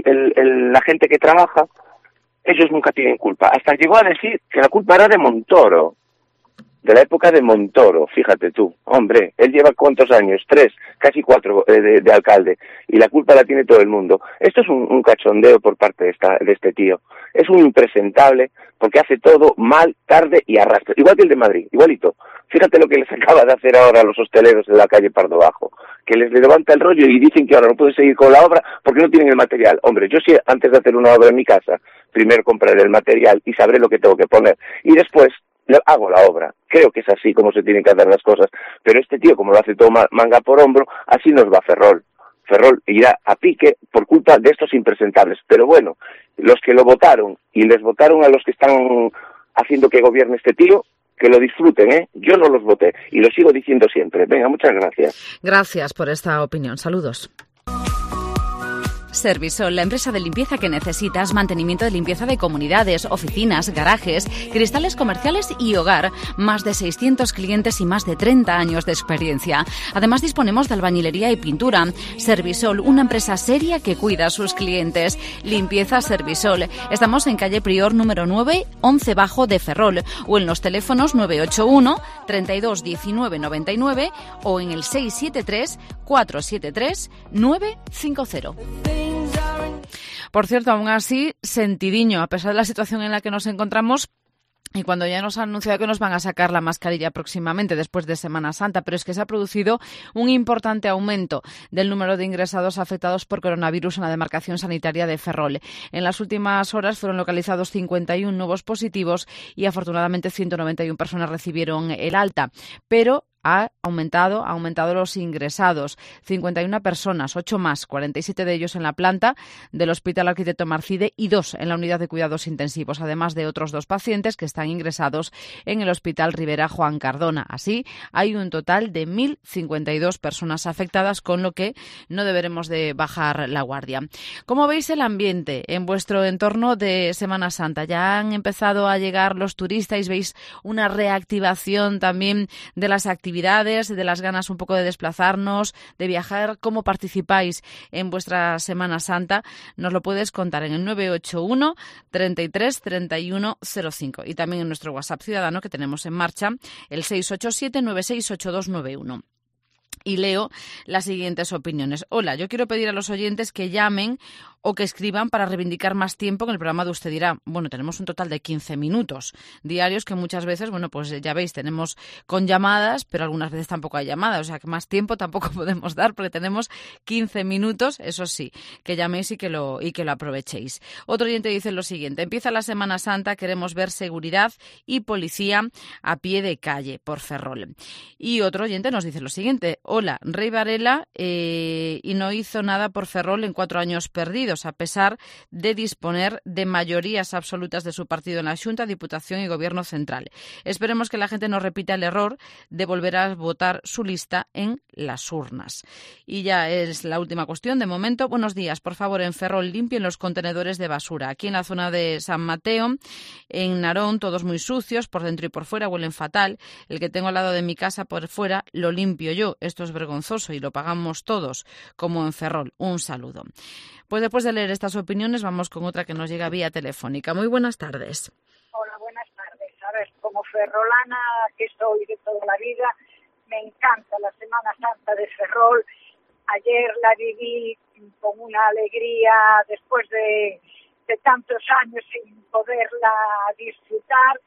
la gente que trabaja, ellos nunca tienen culpa. Hasta llegó a decir que la culpa era de Montoro, de la época de Montoro, fíjate tú. Hombre, él lleva ¿cuántos años? 3, casi 4 de alcalde, y la culpa la tiene todo el mundo. Esto es un cachondeo por parte de este tío. Es un impresentable, porque hace todo mal, tarde y arrastra. Igual que el de Madrid, igualito. Fíjate lo que les acaba de hacer ahora a los hosteleros en la calle Pardo Bajo, que les levanta el rollo y dicen que ahora no pueden seguir con la obra porque no tienen el material. Hombre, yo sí, antes de hacer una obra en mi casa, primero compraré el material y sabré lo que tengo que poner, y después hago la obra. Creo que es así como se tienen que hacer las cosas, pero este tío, como lo hace todo manga por hombro, así nos va Ferrol. Ferrol irá a pique por culpa de estos impresentables. Pero bueno, los que lo votaron y les votaron a los que están haciendo que gobierne este tío, que lo disfruten, ¿eh? Yo no los voté y lo sigo diciendo siempre. Venga, muchas gracias. Gracias por esta opinión. Saludos. Servisol, la empresa de limpieza que necesitas, mantenimiento de limpieza de comunidades, oficinas, garajes, cristales comerciales y hogar. Más de 600 clientes y más de 30 años de experiencia. Además disponemos de albañilería y pintura. Servisol, una empresa seria que cuida a sus clientes. Limpieza Servisol. Estamos en calle Prior número 9, 11 Bajo de Ferrol, o en los teléfonos 981 32 19 99 o en el 673 473 950. Por cierto, aún así, sentidiño, a pesar de la situación en la que nos encontramos, y cuando ya nos han anunciado que nos van a sacar la mascarilla próximamente después de Semana Santa, pero es que se ha producido un importante aumento del número de ingresados afectados por coronavirus en la demarcación sanitaria de Ferrol. En las últimas horas fueron localizados 51 nuevos positivos y afortunadamente 191 personas recibieron el alta, pero ha aumentado los ingresados. 51 personas, 8 más, 47 de ellos en la planta del Hospital Arquitecto Marcide y 2 en la unidad de cuidados intensivos, además de otros 2 pacientes que están ingresados en el Hospital Rivera Juan Cardona. Así, hay un total de 1.052 personas afectadas, con lo que no deberemos de bajar la guardia. ¿Cómo veis el ambiente en vuestro entorno de Semana Santa? ¿Ya han empezado a llegar los turistas? ¿Veis una reactivación también de las actividades, de las ganas un poco de desplazarnos, de viajar? ¿Cómo participáis en vuestra Semana Santa? Nos lo puedes contar en el 981 33 31 05 y también en nuestro WhatsApp ciudadano que tenemos en marcha, el 687 968291. Y leo las siguientes opiniones. Hola, yo quiero pedir a los oyentes que llamen o que escriban para reivindicar más tiempo en el programa de Usted Dirá. Bueno, tenemos un total de 15 minutos diarios que muchas veces, bueno, pues ya veis, tenemos con llamadas, pero algunas veces tampoco hay llamadas, o sea que más tiempo tampoco podemos dar porque tenemos 15 minutos, eso sí, que llaméis y que lo aprovechéis. Otro oyente dice lo siguiente: empieza la Semana Santa, queremos ver seguridad y policía a pie de calle por Ferrol. Y otro oyente nos dice lo siguiente: hola, Rey Varela y no hizo nada por Ferrol en 4 años perdidos, a pesar de disponer de mayorías absolutas de su partido en la Xunta, Diputación y Gobierno Central. Esperemos que la gente no repita el error de volver a votar su lista en las urnas. Y ya es la última cuestión de momento. Buenos días, por favor, en Ferrol limpien los contenedores de basura. Aquí en la zona de San Mateo, en Narón, todos muy sucios, por dentro y por fuera, huelen fatal. El que tengo al lado de mi casa por fuera lo limpio yo. Esto es vergonzoso y lo pagamos todos, como en Ferrol. Un saludo. Pues después de leer estas opiniones, vamos con otra que nos llega vía telefónica. Muy buenas tardes. Hola, buenas tardes. A ver, como ferrolana que soy de toda la vida, me encanta la Semana Santa de Ferrol. Ayer la viví con una alegría después de tantos años sin poderla disfrutar.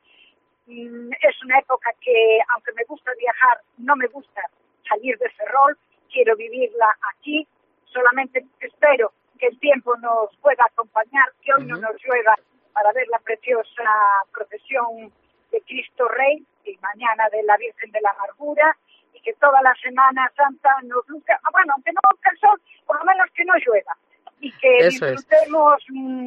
Es una época que, aunque me gusta viajar, no me gusta salir de Ferrol. Quiero vivirla aquí. Solamente espero que el tiempo nos pueda acompañar, que hoy no nos llueva, para ver la preciosa procesión de Cristo Rey y mañana de la Virgen de la Amargura, y que toda la Semana Santa nos luzca, bueno, aunque no luzca el sol, por lo menos que no llueva, y que disfrutemos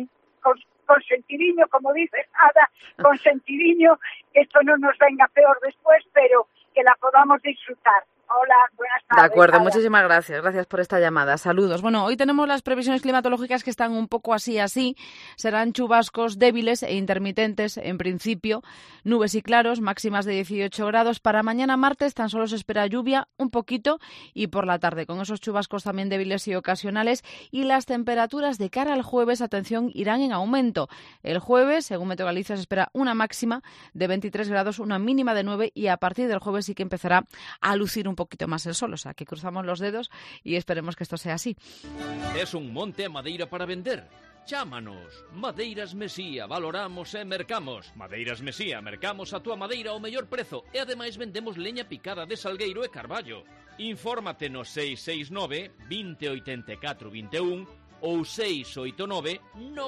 con sentidiño, como dice Ada, con sentidiño, que esto no nos venga peor después, pero que la podamos disfrutar. Hola, buenas tardes. De acuerdo, muchísimas gracias. Gracias por esta llamada. Saludos. Bueno, hoy tenemos las previsiones climatológicas que están un poco así. Serán chubascos débiles e intermitentes en principio, nubes y claros, máximas de 18 grados. Para mañana martes tan solo se espera lluvia un poquito y por la tarde, con esos chubascos también débiles y ocasionales. Y las temperaturas de cara al jueves, atención, irán en aumento. El jueves, según Meteo Galicia, se espera una máxima de 23 grados, una mínima de 9 y a partir del jueves sí que empezará a lucir un poquito más el sol, o sea que cruzamos los dedos y esperemos que esto sea así. Es un monte a madeira para vender? Chámanos. Madeiras Mesía, valoramos e mercamos. Madeiras Mesía, mercamos a túa madeira ao mellor prezo e ademais vendemos leña picada de salgueiro e carballo. Infórmate no 669 2084 21 ou 689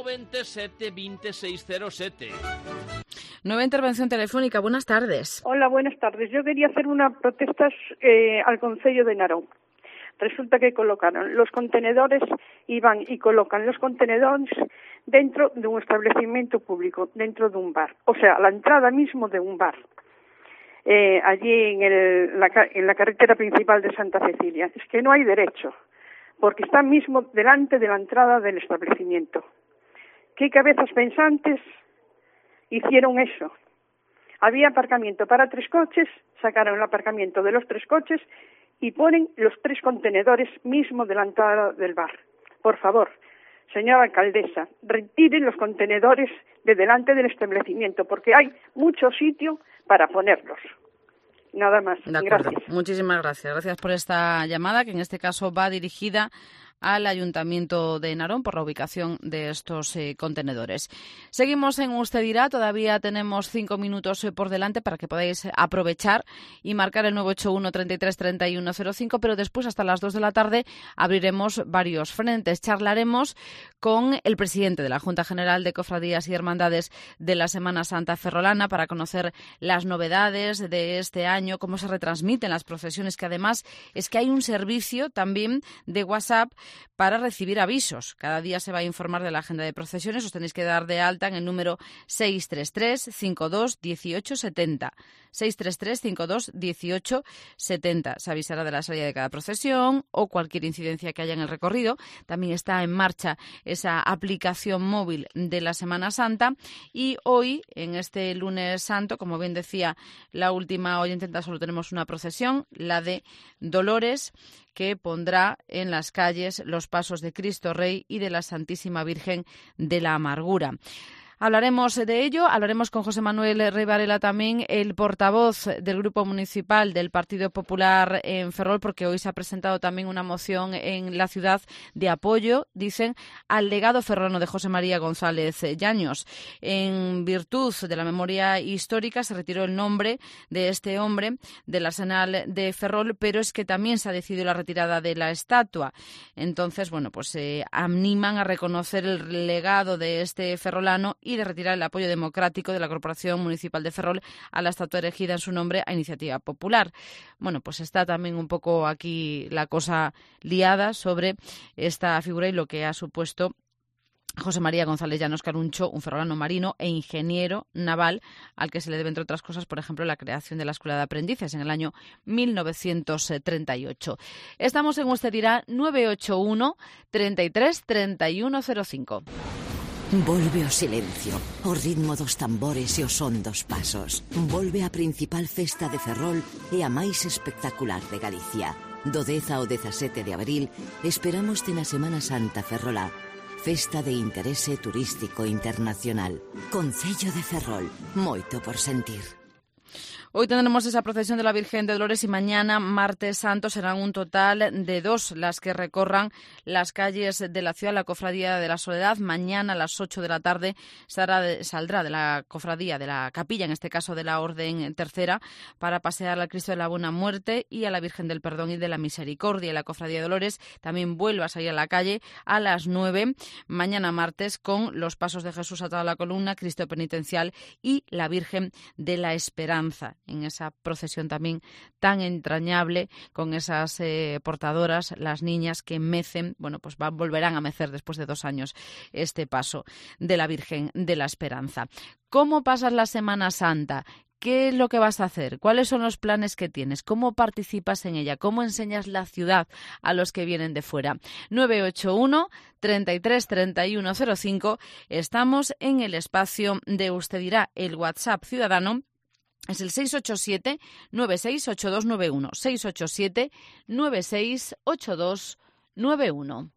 97 2607. Nueva intervención telefónica. Buenas tardes. Hola, buenas tardes. Yo quería hacer una protesta al Concello de Narón. Resulta que colocaron los contenedores, iban y colocan los contenedores dentro de un establecimiento público, dentro de un bar. O sea, a la entrada mismo de un bar. Allí en la carretera principal de Santa Cecilia. Es que no hay derecho, porque está mismo delante de la entrada del establecimiento. ¿Qué cabezas pensantes hicieron eso? Había aparcamiento para 3 coches, sacaron el aparcamiento de los 3 coches y ponen los 3 contenedores mismo de la entrada del bar. Por favor, señora alcaldesa, retiren los contenedores de delante del establecimiento porque hay mucho sitio para ponerlos. Nada más. De acuerdo. Gracias. Muchísimas gracias. Gracias por esta llamada, que en este caso va dirigida al Ayuntamiento de Narón por la ubicación de estos contenedores. Seguimos en Usted Dirá, todavía tenemos 5 minutos por delante para que podáis aprovechar y marcar el 981 33 31 05, pero después hasta las 2 de la tarde abriremos varios frentes. Charlaremos con el presidente de la Junta General de Cofradías y Hermandades de la Semana Santa ferrolana para conocer las novedades de este año, cómo se retransmiten las procesiones, que además es que hay un servicio también de WhatsApp para recibir avisos. Cada día se va a informar de la agenda de procesiones. Os tenéis que dar de alta en el número 633 52 18 70. 633 52 18 70. Se avisará de la salida de cada procesión o cualquier incidencia que haya en el recorrido. También está en marcha esa aplicación móvil de la Semana Santa. Y hoy, en este lunes santo, como bien decía la última oyente, solo tenemos una procesión, la de Dolores, que pondrá en las calles los pasos de Cristo Rey y de la Santísima Virgen de la Amargura. Hablaremos de ello, hablaremos con José Manuel Rey Varela también, el portavoz del Grupo Municipal del Partido Popular en Ferrol, porque hoy se ha presentado también una moción en la ciudad de apoyo, dicen, al legado ferrolano de José María González Llaños. En virtud de la memoria histórica se retiró el nombre de este hombre del Arsenal de Ferrol, pero es que también se ha decidido la retirada de la estatua. Entonces, bueno, pues se animan a reconocer el legado de este ferrolano y de retirar el apoyo democrático de la Corporación Municipal de Ferrol a la estatua erigida en su nombre a Iniciativa Popular. Bueno, pues está también un poco aquí la cosa liada sobre esta figura y lo que ha supuesto José María González Llanos Caruncho, un ferrolano marino e ingeniero naval, al que se le debe, entre otras cosas, por ejemplo, la creación de la Escuela de Aprendices en el año 1938. Estamos en Usted Dirá, 981 33 31 05. Volve o silencio, o ritmo dos tambores e os hondos pasos. Volve a principal festa de Ferrol e a máis espectacular de Galicia. Do 10 ao 17 de abril, esperámoste na Semana Santa ferrolá. Festa de interese turístico internacional. Concello de Ferrol, moito por sentir. Hoy tendremos esa procesión de la Virgen de Dolores y mañana, martes santo, serán un total de 2 las que recorran las calles de la ciudad, la Cofradía de la Soledad. Mañana a las 8 de la tarde saldrá de la cofradía, de la capilla, en este caso de la Orden Tercera, para pasear al Cristo de la Buena Muerte y a la Virgen del Perdón y de la Misericordia. Y la Cofradía de Dolores también vuelve a salir a la calle a las 9, mañana martes, con los pasos de Jesús atado a la columna, Cristo penitencial y la Virgen de la Esperanza, en esa procesión también tan entrañable, con esas portadoras, las niñas que mecen, bueno, pues volverán a mecer después de 2 años este paso de la Virgen de la Esperanza. ¿Cómo pasas la Semana Santa? ¿Qué es lo que vas a hacer? ¿Cuáles son los planes que tienes? ¿Cómo participas en ella? ¿Cómo enseñas la ciudad a los que vienen de fuera? 981 33 31 05. Estamos en el espacio de Usted Dirá, el WhatsApp ciudadano. Es el 687-968291. 687-968291.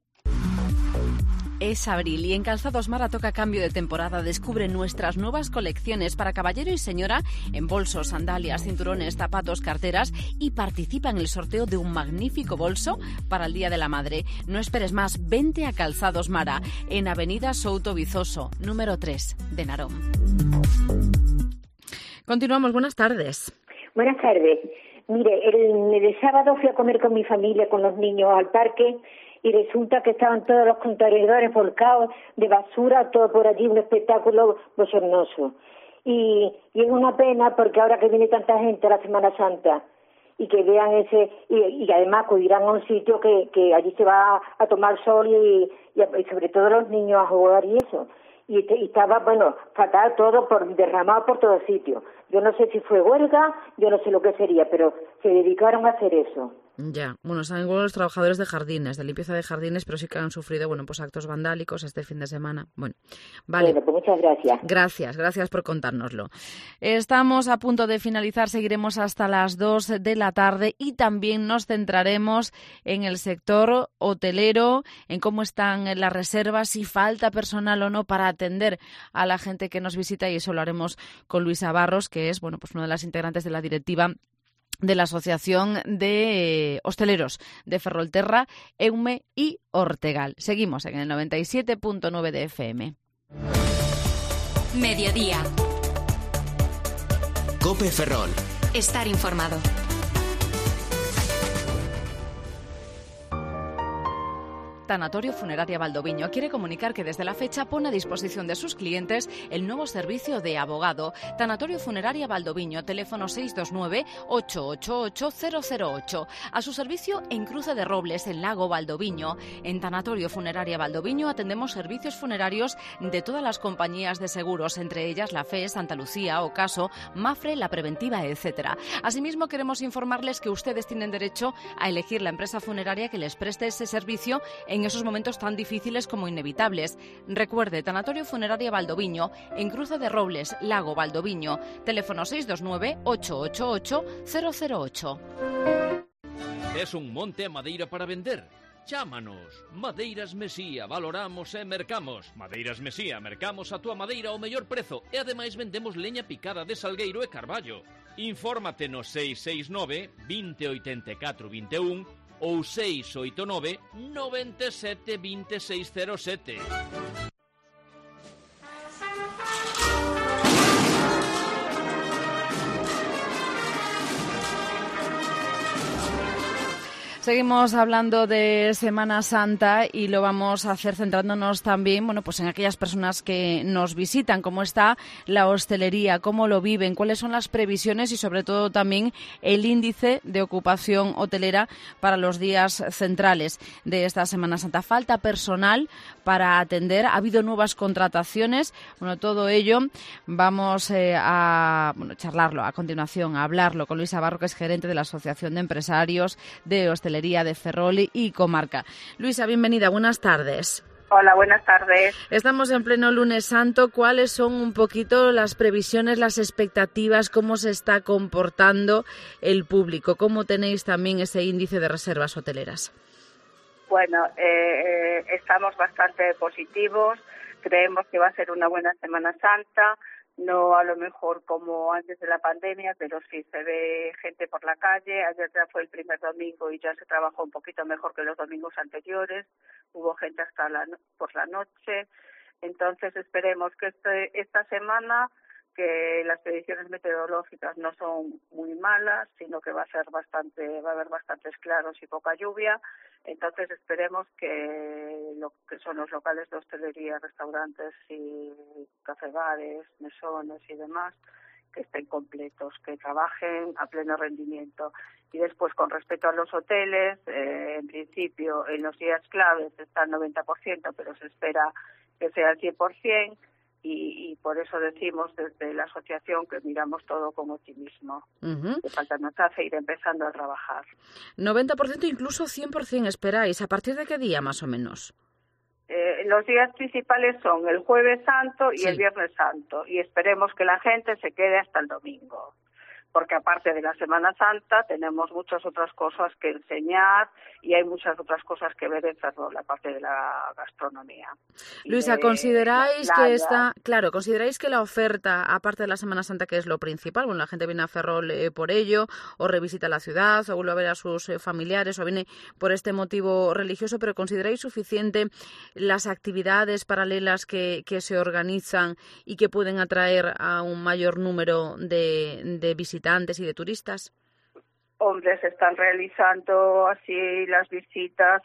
Es abril y en Calzados Mara toca cambio de temporada. Descubre nuestras nuevas colecciones para caballero y señora en bolsos, sandalias, cinturones, zapatos, carteras y participa en el sorteo de un magnífico bolso para el Día de la Madre. No esperes más, vente a Calzados Mara en Avenida Souto Vizoso, número 3 de Narón. Continuamos, buenas tardes. Buenas tardes. Mire, el sábado fui a comer con mi familia, con los niños, al parque, y resulta que estaban todos los contenedores volcados de basura, todo por allí, un espectáculo bochornoso. Y es una pena porque ahora que viene tanta gente a la Semana Santa y que vean ese, y además acudirán a un sitio que allí se va a tomar sol y sobre todo los niños a jugar y eso. Y estaba, bueno, fatal todo, derramado por todo sitio. Yo no sé si fue huelga, yo no sé lo que sería, pero se dedicaron a hacer eso. Ya, bueno, están los trabajadores de jardines, de limpieza de jardines, pero sí que han sufrido, bueno, pues actos vandálicos este fin de semana. Bueno, vale. Bueno, pues muchas gracias. Gracias por contárnoslo. Estamos a punto de finalizar, seguiremos hasta las 2 de la tarde y también nos centraremos en el sector hotelero, en cómo están las reservas, si falta personal o no para atender a la gente que nos visita, y eso lo haremos con Luisa Barros, que es, bueno, pues una de las integrantes de la directiva de la Asociación de Hosteleros de Ferrolterra, Eume y Ortegal. Seguimos en el 97.9 de FM. Mediodía. COPE Ferrol. Estar informado. Tanatorio Funeraria Valdoviño quiere comunicar que desde la fecha pone a disposición de sus clientes el nuevo servicio de abogado. Tanatorio Funeraria Valdoviño, teléfono 629-888-008. A su servicio en Cruce de Robles, en Lago Valdoviño. En Tanatorio Funeraria Valdoviño atendemos servicios funerarios de todas las compañías de seguros, entre ellas la FE, Santa Lucía, Ocaso, Mafre, La Preventiva, etc. Asimismo, queremos informarles que ustedes tienen derecho a elegir la empresa funeraria que les preste ese servicio en esos momentos tan difíciles como inevitables. Recuerde, Tanatorio Funeraria Valdoviño, en Cruce de Robles, Lago Valdoviño, teléfono 629-888-008. ¿Es un monte a madeira para vender? Chámanos. Madeiras Mesía, valoramos e mercamos. Madeiras Mesía, mercamos a túa madeira ao mellor prezo e ademais vendemos leña picada de salgueiro e carballo. Infórmate no 669 2084 21 ou 689 97 2607. Seguimos hablando de Semana Santa y lo vamos a hacer centrándonos también, pues en aquellas personas que nos visitan, cómo está la hostelería, cómo lo viven, cuáles son las previsiones y sobre todo también el índice de ocupación hotelera para los días centrales de esta Semana Santa. Falta personal para atender, ha habido nuevas contrataciones, todo ello vamos a charlarlo a continuación, a hablarlo con Luisa Barro, que es gerente de la Asociación de Empresarios de Hostelería de Ferrol y comarca. Luisa, bienvenida, buenas tardes. Hola, buenas tardes. Estamos en pleno Lunes Santo. ¿Cuáles son un poquito las previsiones, las expectativas, cómo se está comportando el público? ¿Cómo tenéis también ese índice de reservas hoteleras? Bueno, estamos bastante positivos. Creemos que va a ser una buena Semana Santa. No a lo mejor como antes de la pandemia, pero sí se ve gente por la calle. Ayer ya fue el primer domingo y ya se trabajó un poquito mejor que los domingos anteriores. Hubo gente hasta por la noche. Entonces esperemos que esta semana, que las predicciones meteorológicas no son muy malas, sino que va a haber bastantes claros y poca lluvia. Entonces esperemos que lo que son los locales de hostelería, restaurantes y café-bares, mesones y demás, que estén completos, que trabajen a pleno rendimiento. Y después, con respecto a los hoteles, en principio en los días claves está el 90%, pero se espera que sea el 100%. Y por eso decimos desde la asociación que miramos todo con optimismo. Que falta nos hace ir empezando a trabajar. 90%, incluso 100% esperáis. ¿A partir de qué día más o menos? Los días principales son el Jueves Santo y el Viernes Santo. Y esperemos que la gente se quede hasta el domingo. Porque aparte de la Semana Santa tenemos muchas otras cosas que enseñar y hay muchas otras cosas que ver en Ferrol, aparte de la gastronomía. Luisa, ¿consideráis que la oferta, aparte de la Semana Santa, que es lo principal, la gente viene a Ferrol por ello, o revisita la ciudad, o vuelve a ver a sus familiares, o viene por este motivo religioso, pero ¿consideráis suficiente las actividades paralelas que se organizan y que pueden atraer a un mayor número de visitantes y de turistas? Hombre, se están realizando así las visitas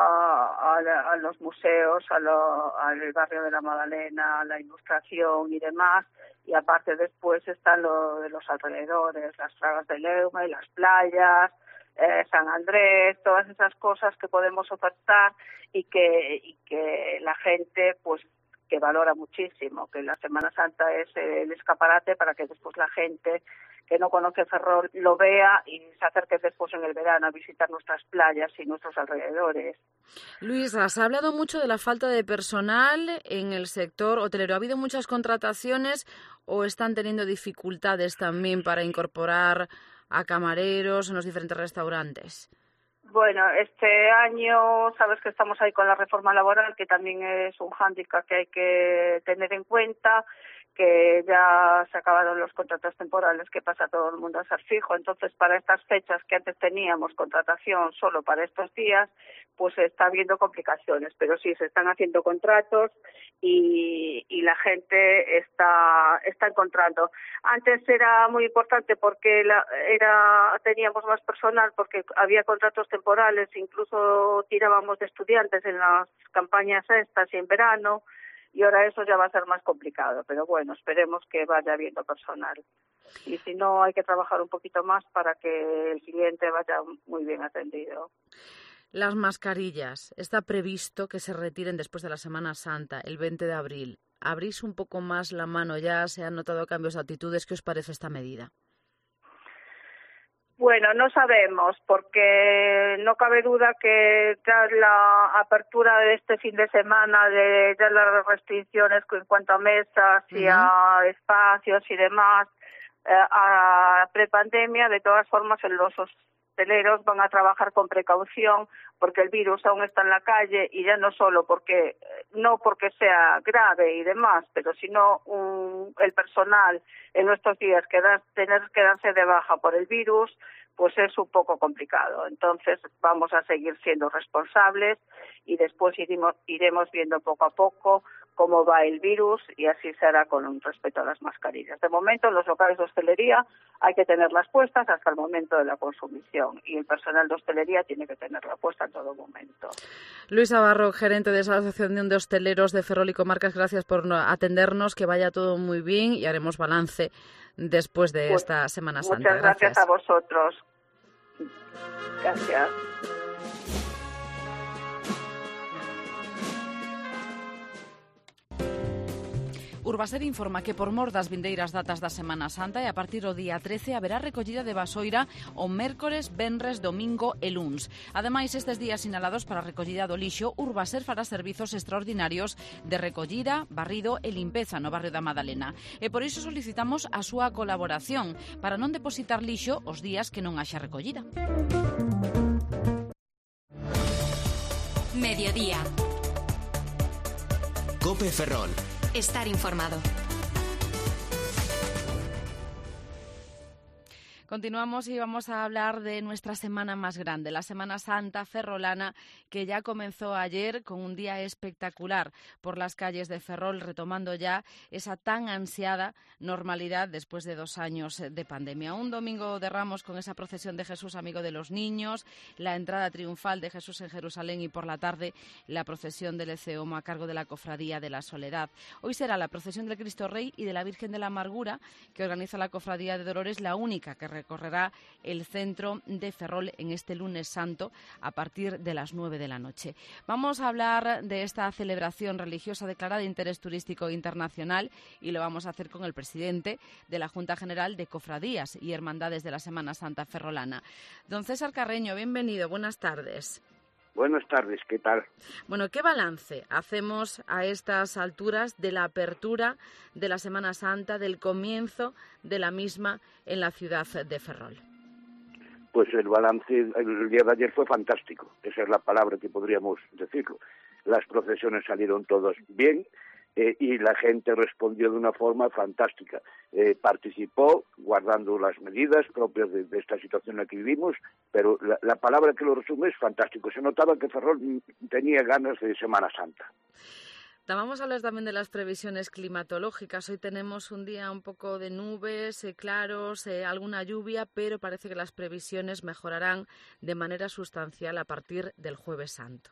a los museos, al barrio de la Magdalena, a la Ilustración y demás, y aparte después están lo de los alrededores, las Fragas del Eume, las playas, San Andrés, todas esas cosas que podemos ofertar y que la gente pues que valora muchísimo, que la Semana Santa es el escaparate para que después la gente que no conoce Ferrol lo vea y se acerque después en el verano a visitar nuestras playas y nuestros alrededores. Luisa, se ha hablado mucho de la falta de personal en el sector hotelero. ¿Ha habido muchas contrataciones o están teniendo dificultades también para incorporar a camareros en los diferentes restaurantes? Bueno, este año sabes que estamos ahí con la reforma laboral, que también es un hándicap que hay que tener en cuenta, que ya se acabaron los contratos temporales, que pasa todo el mundo a ser fijo. Entonces, para estas fechas que antes teníamos contratación solo para estos días, pues se está viendo complicaciones. Pero sí, se están haciendo contratos y la gente está encontrando. Antes era muy importante porque teníamos más personal, porque había contratos temporales, incluso tirábamos de estudiantes en las campañas estas y en verano, y ahora eso ya va a ser más complicado, pero bueno, esperemos que vaya habiendo personal. Y si no, hay que trabajar un poquito más para que el cliente vaya muy bien atendido. Las mascarillas, está previsto que se retiren después de la Semana Santa, el 20 de abril. ¿Abrís un poco más la mano ya? ¿Se han notado cambios de actitudes? ¿Qué os parece esta medida? Bueno, no sabemos, porque no cabe duda que tras la apertura de este fin de semana, de ya las restricciones en cuanto a mesas y a espacios y demás, a prepandemia, de todas formas, los hosteleros van a trabajar con precaución, porque el virus aún está en la calle, y ya no solo porque sea grave y demás, pero sino el personal en estos días tener que darse de baja por el virus, pues es un poco complicado. Entonces vamos a seguir siendo responsables y después iremos viendo poco a poco cómo va el virus, y así será con respecto a las mascarillas. De momento, en los locales de hostelería hay que tenerlas puestas hasta el momento de la consumición, y el personal de hostelería tiene que tenerla puesta en todo momento. Luisa Barro, gerente de esa Asociación de Hosteleros de Ferrol y Comarcas, gracias por atendernos, que vaya todo muy bien y haremos balance después de esta Semana Santa. Muchas gracias a vosotros. Gracias. Urbaser informa que por mor das vindeiras datas da Semana Santa e a partir do día 13 haberá recollida de basoira o mércores, venres, domingo e luns. Ademais, estes días sinalados para a recollida do lixo, Urbaser fará servizos extraordinarios de recollida, barrido e limpeza no barrio da Madalena. E por iso solicitamos a súa colaboración para non depositar lixo os días que non haxa recollida. Mediodía. COPE Ferrol. Estar informado. Continuamos y vamos a hablar de nuestra semana más grande, la Semana Santa ferrolana, que ya comenzó ayer con un día espectacular por las calles de Ferrol, retomando ya esa tan ansiada normalidad después de 2 años de pandemia. Un domingo de Ramos con esa procesión de Jesús, amigo de los niños, la entrada triunfal de Jesús en Jerusalén y por la tarde la procesión del Eceomo a cargo de la Cofradía de la Soledad. Hoy será la procesión del Cristo Rey y de la Virgen de la Amargura, que organiza la Cofradía de Dolores, la única que recorrerá el centro de Ferrol en este lunes santo a partir de las 9 de la noche. Vamos a hablar de esta celebración religiosa declarada de interés turístico internacional y lo vamos a hacer con el presidente de la Junta General de Cofradías y Hermandades de la Semana Santa ferrolana. Don César Carreño, bienvenido, buenas tardes. Buenas tardes, ¿qué tal? Bueno, ¿qué balance hacemos a estas alturas de la apertura de la Semana Santa, del comienzo de la misma en la ciudad de Ferrol? Pues el balance el día de ayer fue fantástico, esa es la palabra que podríamos decirlo. Las procesiones salieron todas bien y la gente respondió de una forma fantástica. Participó guardando las medidas propias de esta situación en la que vivimos, pero la palabra que lo resume es fantástico. Se notaba que Ferrol tenía ganas de Semana Santa. Vamos a hablar también de las previsiones climatológicas. Hoy tenemos un día un poco de nubes, claros, alguna lluvia, pero parece que las previsiones mejorarán de manera sustancial a partir del Jueves Santo.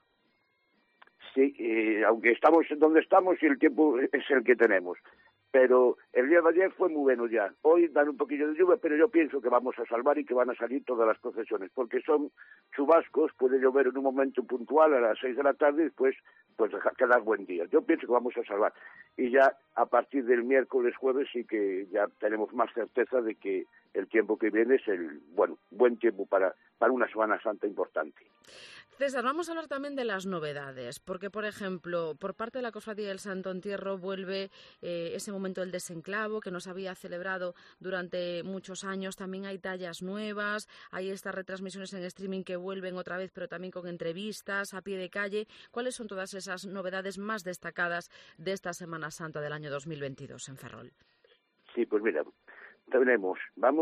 Sí, aunque estamos donde estamos y el tiempo es el que tenemos. Pero el día de ayer fue muy bueno ya. Hoy dan un poquillo de lluvia, pero yo pienso que vamos a salvar y que van a salir todas las procesiones, porque son chubascos, puede llover en un momento puntual a las 6 de la tarde y después pues quedar buen día. Yo pienso que vamos a salvar. Y ya a partir del miércoles, jueves, sí que ya tenemos más certeza de que el tiempo que viene es el buen tiempo para una Semana Santa importante. César, vamos a hablar también de las novedades, porque, por ejemplo, por parte de la Cofradía del Santo Entierro vuelve ese momento del desenclavo que no se había celebrado durante muchos años. También hay tallas nuevas, hay estas retransmisiones en streaming que vuelven otra vez, pero también con entrevistas a pie de calle. ¿Cuáles son todas esas novedades más destacadas de esta Semana Santa del año 2022 en Ferrol? Sí, pues mira, tenemos,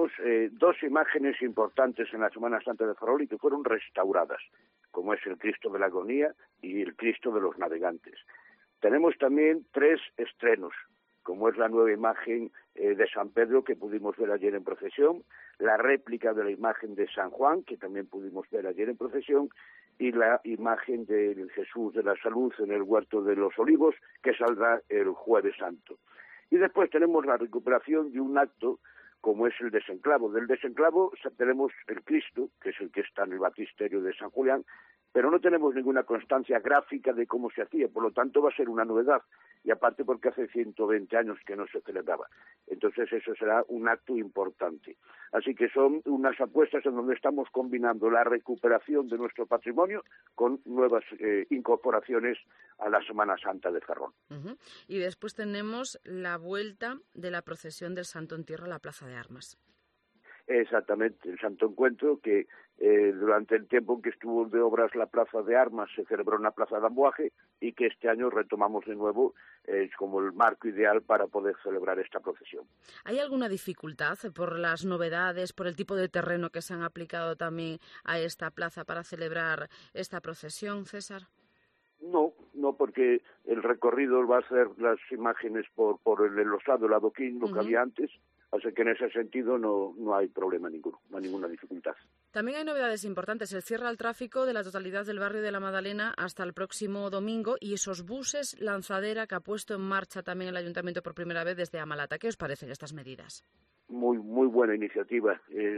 dos imágenes importantes en la Semana Santa de Ferrol y que fueron restauradas, como es el Cristo de la Agonía y el Cristo de los Navegantes. Tenemos también 3 estrenos, como es la nueva imagen de San Pedro, que pudimos ver ayer en procesión, la réplica de la imagen de San Juan, que también pudimos ver ayer en procesión, y la imagen del Jesús de la Salud en el Huerto de los Olivos, que saldrá el Jueves Santo. Y después tenemos la recuperación de un acto como es el desenclavo. Del desenclavo tenemos el Cristo, que es el que está en el baptisterio de San Julián, pero no tenemos ninguna constancia gráfica de cómo se hacía, por lo tanto va a ser una novedad, y aparte porque hace 120 años que no se celebraba. Entonces eso será un acto importante. Así que son unas apuestas en donde estamos combinando la recuperación de nuestro patrimonio con nuevas incorporaciones a la Semana Santa de Ferrol. Y después tenemos la vuelta de la procesión del Santo Entierro a la Plaza de Armas. Exactamente, el Santo Encuentro, que durante el tiempo en que estuvo de obras la Plaza de Armas se celebró en la Plaza de Amboaje y que este año retomamos de nuevo como el marco ideal para poder celebrar esta procesión. ¿Hay alguna dificultad por las novedades, por el tipo de terreno que se han aplicado también a esta plaza para celebrar esta procesión, César? No, porque el recorrido va a ser las imágenes por el enlosado, el adoquín, lo que había antes, así que en ese sentido no hay problema ninguno, no hay ninguna dificultad. También hay novedades importantes, el cierre al tráfico de la totalidad del barrio de la Madalena hasta el próximo domingo y esos buses lanzadera que ha puesto en marcha también el Ayuntamiento por primera vez desde Amalata. ¿Qué os parecen estas medidas? Muy buena iniciativa,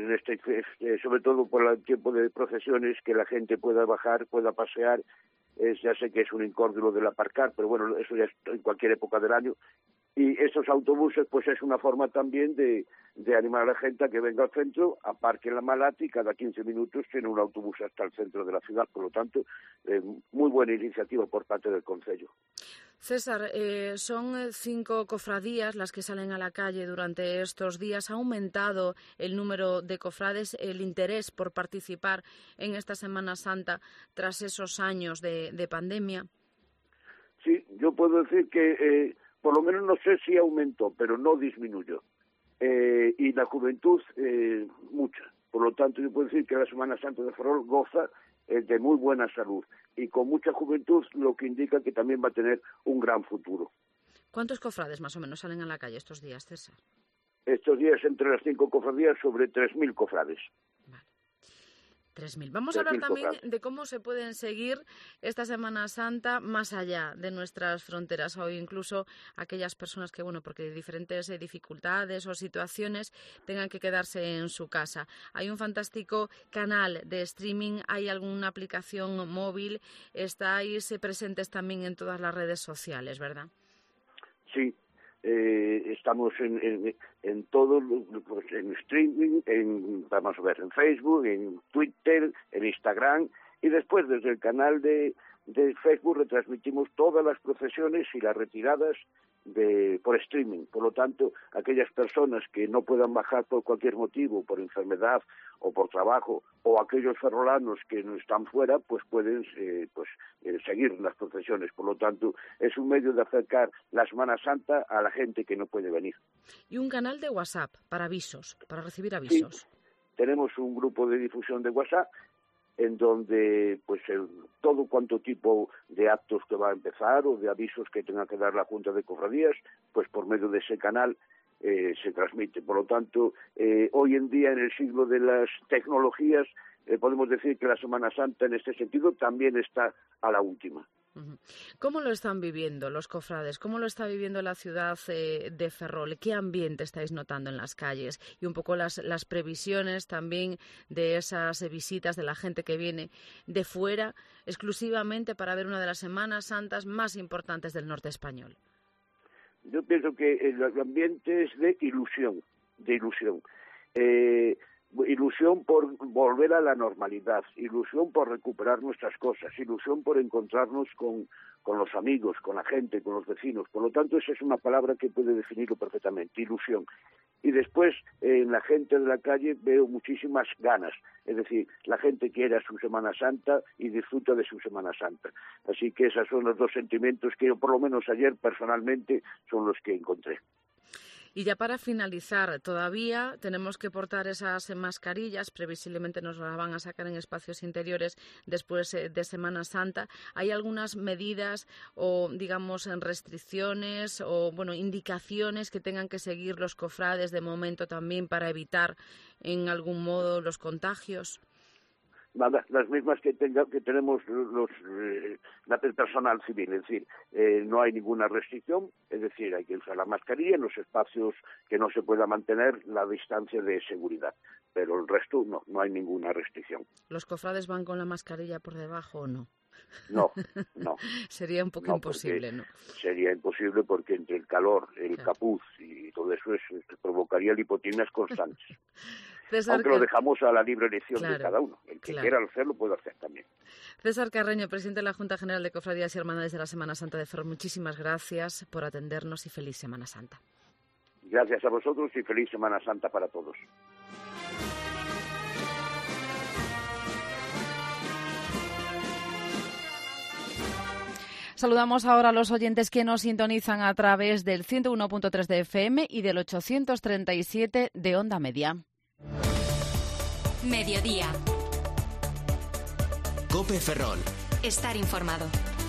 sobre todo por el tiempo de procesiones, que la gente pueda bajar, pueda pasear. Ya sé que es un incómodo del aparcar, pero bueno, eso ya es en cualquier época del año. Y estos autobuses, pues es una forma también de animar a la gente a que venga al centro, aparque en la Malata y cada 15 minutos tiene un autobús hasta el centro de la ciudad. Por lo tanto, muy buena iniciativa por parte del concello. César, son 5 cofradías las que salen a la calle durante estos días. ¿Ha aumentado el número de cofrades, el interés por participar en esta Semana Santa tras esos años de pandemia? Sí, yo puedo decir que por lo menos no sé si aumentó, pero no disminuyó. Y la juventud, mucha. Por lo tanto, yo puedo decir que la Semana Santa de Ferrol goza de muy buena salud y con mucha juventud, lo que indica que también va a tener un gran futuro. ¿Cuántos cofrades más o menos salen a la calle estos días, César? Estos días, entre las 5 cofradías, sobre 3.000 cofrades. Vale. 3.000. Vamos a hablar también de cómo se pueden seguir esta Semana Santa más allá de nuestras fronteras o incluso aquellas personas que, porque de diferentes dificultades o situaciones tengan que quedarse en su casa. Hay un fantástico canal de streaming, hay alguna aplicación móvil, estáis presentes también en todas las redes sociales, ¿verdad? Sí. Estamos en todo, pues, en streaming, en Facebook, en Twitter, en Instagram, y después desde el canal de Facebook retransmitimos todas las procesiones y las retiradas por streaming. Por lo tanto, aquellas personas que no puedan bajar por cualquier motivo, por enfermedad o por trabajo, o aquellos ferrolanos que no están fuera, pues pueden seguir las procesiones. Por lo tanto, es un medio de acercar la Semana Santa a la gente que no puede venir. Y un canal de WhatsApp para avisos, para recibir avisos. Sí, tenemos un grupo de difusión de WhatsApp en donde todo cuanto tipo de actos que va a empezar o de avisos que tenga que dar la Junta de Cofradías, pues por medio de ese canal se transmite. Por lo tanto, hoy en día, en el siglo de las tecnologías, podemos decir que la Semana Santa en este sentido también está a la última. ¿Cómo lo están viviendo los cofrades? ¿Cómo lo está viviendo la ciudad de Ferrol? ¿Qué ambiente estáis notando en las calles? Y un poco las previsiones también de esas visitas de la gente que viene de fuera exclusivamente para ver una de las Semanas Santas más importantes del norte español. Yo pienso que el ambiente es de ilusión. ilusión por volver a la normalidad, ilusión por recuperar nuestras cosas, ilusión por encontrarnos con los amigos, con la gente, con los vecinos. Por lo tanto, esa es una palabra que puede definirlo perfectamente, ilusión. Y después, en la gente de la calle veo muchísimas ganas, es decir, la gente quiere a su Semana Santa y disfruta de su Semana Santa. Así que esos son los dos sentimientos que yo, por lo menos ayer, personalmente, son los que encontré. Y ya para finalizar, todavía tenemos que portar esas mascarillas, previsiblemente nos las van a sacar en espacios interiores después de Semana Santa. ¿Hay algunas medidas o, digamos, restricciones o, bueno, indicaciones que tengan que seguir los cofrades de momento también para evitar, en algún modo, los contagios? Las mismas que tenemos el personal civil, es decir, no hay ninguna restricción, es decir, hay que usar la mascarilla en los espacios que no se pueda mantener la distancia de seguridad, pero el resto no hay ninguna restricción. ¿Los cofrades van con la mascarilla por debajo o no? No. Sería un poco imposible, ¿no? Sería imposible porque entre el calor, el capuz y todo eso provocaría lipotimias constantes. César, aunque lo dejamos a la libre elección de cada uno. El que quiera hacerlo puede hacer también. César Carreño, presidente de la Junta General de Cofradías y Hermandades de la Semana Santa de Ferrol, muchísimas gracias por atendernos y feliz Semana Santa. Gracias a vosotros y feliz Semana Santa para todos. Saludamos ahora a los oyentes que nos sintonizan a través del 101.3 de FM y del 837 de Onda Media. Mediodía. COPE Ferrol. Estar informado.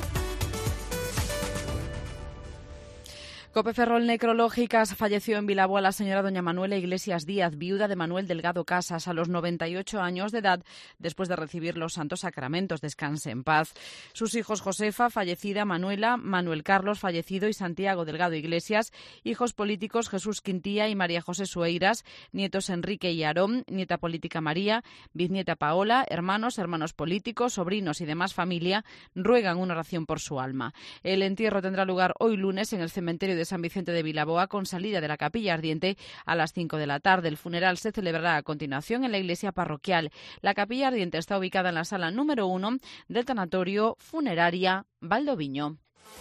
COPE Ferrol Necrológicas. Falleció en Vilaboa la señora doña Manuela Iglesias Díaz, viuda de Manuel Delgado Casas, a los 98 años de edad, después de recibir los santos sacramentos. Descanse en paz. Sus hijos Josefa, fallecida, Manuela, Manuel Carlos, fallecido, y Santiago Delgado Iglesias. Hijos políticos Jesús Quintía y María José Sueiras. Nietos Enrique y Aarón. Nieta política María. Bisnieta Paola. Hermanos políticos, sobrinos y demás familia ruegan una oración por su alma. El entierro tendrá lugar hoy lunes en el cementerio de San Vicente de Vilaboa, con salida de la Capilla Ardiente a las 5 de la tarde. El funeral se celebrará a continuación en la iglesia parroquial. La Capilla Ardiente está ubicada en la sala número 1 del tanatorio Funeraria Valdoviño.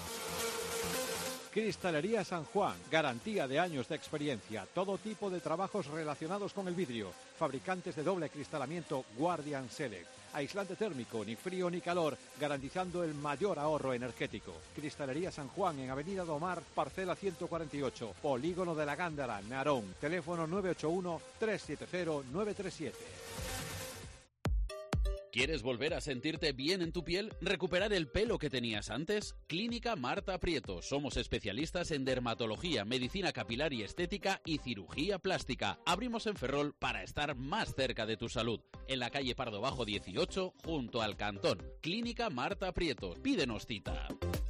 Cristalería San Juan, garantía de años de experiencia, todo tipo de trabajos relacionados con el vidrio, fabricantes de doble cristalamiento Guardian Select, aislante térmico, ni frío ni calor, garantizando el mayor ahorro energético. Cristalería San Juan en Avenida Domar, parcela 148, Polígono de la Gándara, Narón, teléfono 981-370-937. ¿Quieres volver a sentirte bien en tu piel? ¿Recuperar el pelo que tenías antes? Clínica Marta Prieto. Somos especialistas en dermatología, medicina capilar y estética y cirugía plástica. Abrimos en Ferrol para estar más cerca de tu salud. En la calle Pardo Bajo 18, junto al Cantón. Clínica Marta Prieto. Pídenos cita.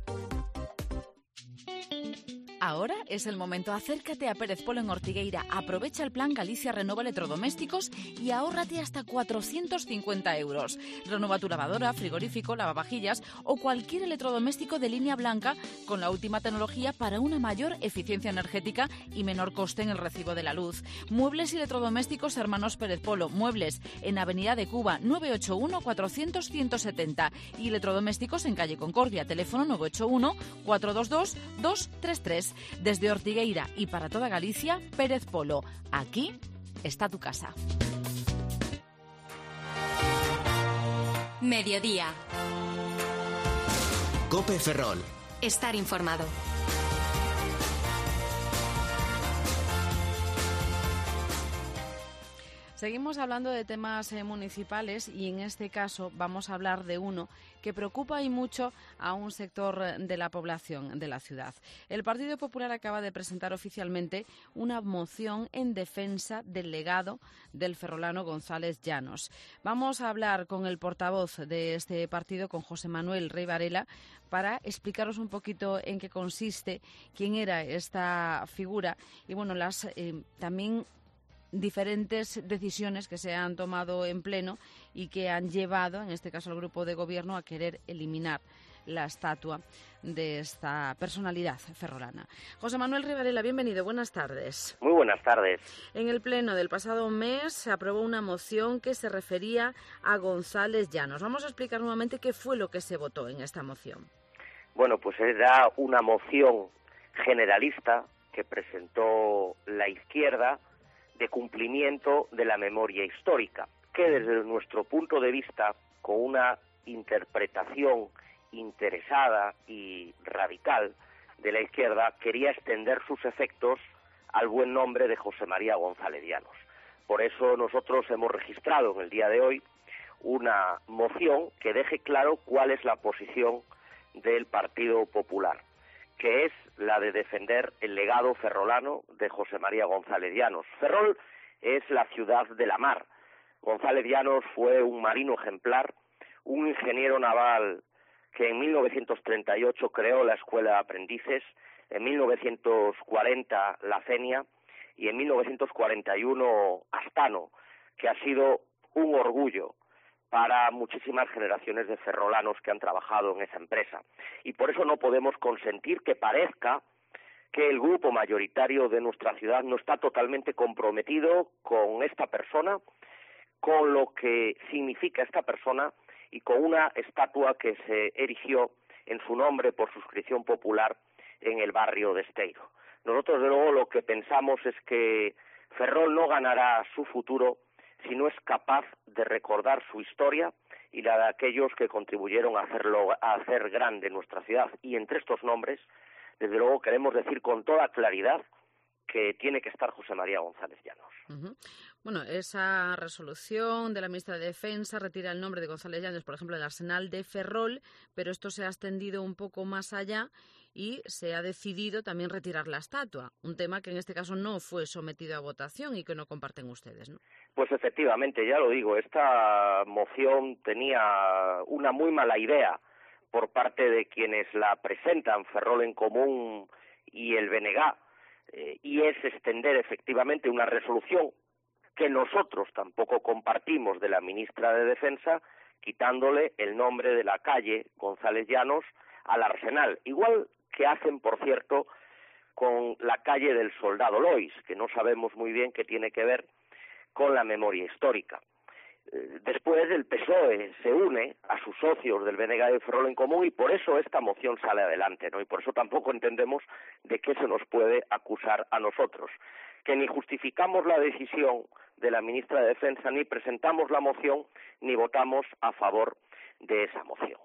Ahora es el momento. Acércate a Pérez Polo en Ortigueira. Aprovecha el plan Galicia Renova Electrodomésticos y ahórrate hasta 450 euros. Renova tu lavadora, frigorífico, lavavajillas o cualquier electrodoméstico de línea blanca con la última tecnología para una mayor eficiencia energética y menor coste en el recibo de la luz. Muebles y electrodomésticos Hermanos Pérez Polo. Muebles en Avenida de Cuba, 981-400-170. Y electrodomésticos en calle Concordia, teléfono 981-422-233. Desde Ortigueira y para toda Galicia, Pérez Polo. Aquí está tu casa. Mediodía. COPE Ferrol. Estar informado. Seguimos hablando de temas municipales y en este caso vamos a hablar de uno que preocupa y mucho a un sector de la población de la ciudad. El Partido Popular acaba de presentar oficialmente una moción en defensa del legado del ferrolano González Llanos. Vamos a hablar con el portavoz de este partido, con José Manuel Rey Varela, para explicaros un poquito en qué consiste, quién era esta figura y bueno, también diferentes decisiones que se han tomado en pleno y que han llevado, en este caso al grupo de gobierno, a querer eliminar la estatua de esta personalidad ferrolana. José Manuel Rivarela, bienvenido, buenas tardes. Muy buenas tardes. En el pleno del pasado mes se aprobó una moción que se refería a González Llanos. Vamos a explicar nuevamente qué fue lo que se votó en esta moción. Bueno, pues era una moción generalista que presentó la izquierda de cumplimiento de la memoria histórica, que desde nuestro punto de vista, con una interpretación interesada y radical de la izquierda, quería extender sus efectos al buen nombre de José María González Llanos. Por eso nosotros hemos registrado en el día de hoy una moción que deje claro cuál es la posición del Partido Popular, que es la de defender el legado ferrolano de José María González Llanos. Ferrol es la ciudad de la mar. González Llanos fue un marino ejemplar, un ingeniero naval que en 1938 creó la Escuela de Aprendices, en 1940 la CENIA y en 1941 Astano, que ha sido un orgullo para muchísimas generaciones de ferrolanos que han trabajado en esa empresa. Y por eso no podemos consentir que parezca que el grupo mayoritario de nuestra ciudad no está totalmente comprometido con esta persona, con lo que significa esta persona y con una estatua que se erigió en su nombre por suscripción popular en el barrio de Esteiro. Nosotros, de luego, lo que pensamos es que Ferrol no ganará su futuro si no es capaz de recordar su historia y la de aquellos que contribuyeron a hacer grande nuestra ciudad. Y entre estos nombres, desde luego, queremos decir con toda claridad que tiene que estar José María González Llanos. Uh-huh. Bueno, esa resolución de la ministra de Defensa retira el nombre de González Llanos, por ejemplo, del Arsenal de Ferrol, pero esto se ha extendido un poco más allá y se ha decidido también retirar la estatua, un tema que en este caso no fue sometido a votación y que no comparten ustedes, ¿no? Pues efectivamente, ya lo digo, esta moción tenía una muy mala idea por parte de quienes la presentan, Ferrol en Común y el BNG, y es extender efectivamente una resolución que nosotros tampoco compartimos de la ministra de Defensa, quitándole el nombre de la calle González Llanos al Arsenal. Igual que hacen, por cierto, con la calle del Soldado Lois, que no sabemos muy bien qué tiene que ver con la memoria histórica. Después el PSOE se une a sus socios del BNG de Ferrol en Común y por eso esta moción sale adelante, ¿no? Y por eso tampoco entendemos de qué se nos puede acusar a nosotros, que ni justificamos la decisión de la ministra de Defensa, ni presentamos la moción, ni votamos a favor de esa moción.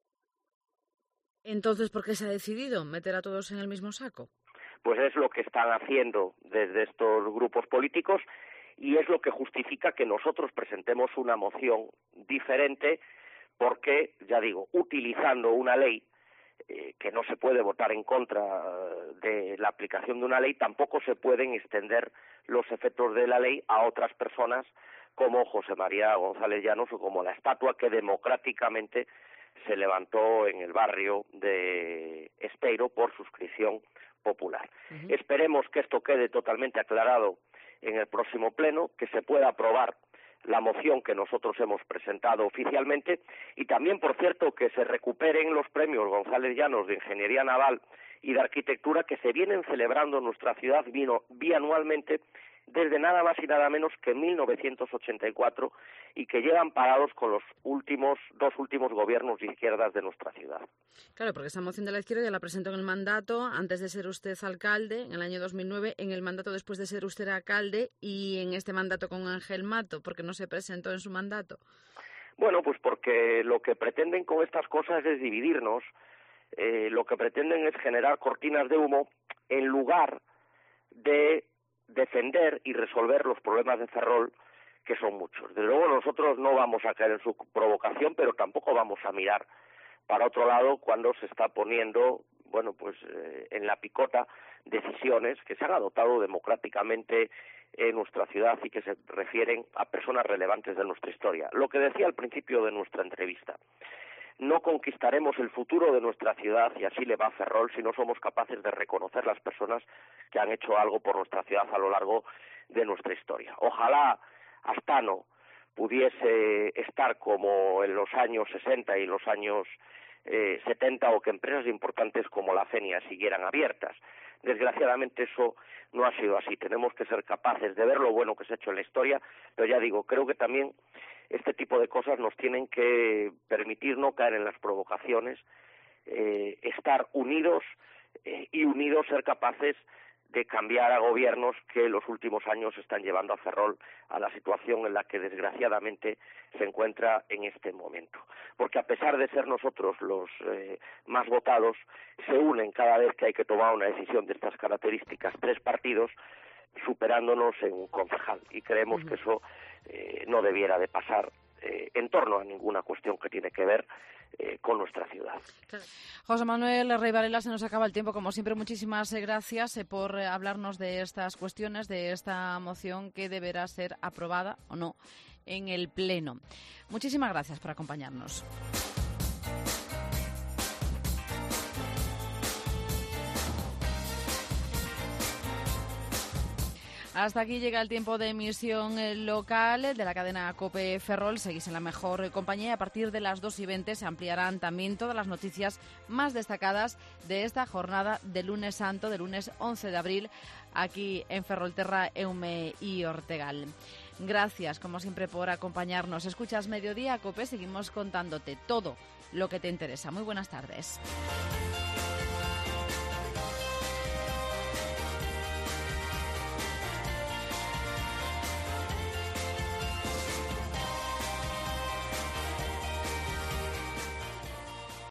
Entonces, ¿por qué se ha decidido meter a todos en el mismo saco? Pues es lo que están haciendo desde estos grupos políticos y es lo que justifica que nosotros presentemos una moción diferente porque, ya digo, utilizando una ley que no se puede votar en contra de la aplicación de una ley, tampoco se pueden extender los efectos de la ley a otras personas como José María González Llanos o como la estatua que democráticamente se levantó en el barrio de Esteiro por suscripción popular. Uh-huh. Esperemos que esto quede totalmente aclarado en el próximo pleno, que se pueda aprobar la moción que nosotros hemos presentado oficialmente y también, por cierto, que se recuperen los premios González Llanos de Ingeniería Naval y de Arquitectura que se vienen celebrando en nuestra ciudad bianualmente desde nada más y nada menos que 1984 y que llegan parados con los dos últimos gobiernos de izquierdas de nuestra ciudad. Claro, porque esa moción de la izquierda ya la presentó en el mandato antes de ser usted alcalde, en el año 2009, en el mandato después de ser usted alcalde y en este mandato con Ángel Mato, ¿por qué no se presentó en su mandato? Bueno, pues porque lo que pretenden con estas cosas es dividirnos, lo que pretenden es generar cortinas de humo en lugar de defender y resolver los problemas de Ferrol, que son muchos. Desde luego nosotros no vamos a caer en su provocación, pero tampoco vamos a mirar para otro lado cuando se está poniendo, bueno, pues en la picota decisiones que se han adoptado democráticamente en nuestra ciudad y que se refieren a personas relevantes de nuestra historia. Lo que decía al principio de nuestra entrevista, no conquistaremos el futuro de nuestra ciudad, y así le va a Ferrol, si no somos capaces de reconocer las personas que han hecho algo por nuestra ciudad a lo largo de nuestra historia. Ojalá Astano pudiese estar como en los años 60 y los años 70, o que empresas importantes como la Fenia siguieran abiertas. Desgraciadamente eso no ha sido así. Tenemos que ser capaces de ver lo bueno que se ha hecho en la historia, pero ya digo, creo que también este tipo de cosas nos tienen que permitir no caer en las provocaciones, estar unidos y unidos ser capaces de cambiar a gobiernos que en los últimos años están llevando a Ferrol a la situación en la que desgraciadamente se encuentra en este momento. Porque a pesar de ser nosotros los más votados, se unen cada vez que hay que tomar una decisión de estas características 3 partidos, superándonos en un concejal. Y creemos que eso no debiera de pasar en torno a ninguna cuestión que tiene que ver con nuestra ciudad. José Manuel Rey Varela, se nos acaba el tiempo. Como siempre, muchísimas gracias por hablarnos de estas cuestiones, de esta moción que deberá ser aprobada o no en el Pleno. Muchísimas gracias por acompañarnos. Hasta aquí llega el tiempo de emisión local de la cadena COPE Ferrol. Seguís en la mejor compañía. A partir de las 2:20 se ampliarán también todas las noticias más destacadas de esta jornada de lunes santo, de lunes 11 de abril, aquí en Ferrolterra, Eume y Ortegal. Gracias, como siempre, por acompañarnos. Escuchas Mediodía COPE. Seguimos contándote todo lo que te interesa. Muy buenas tardes.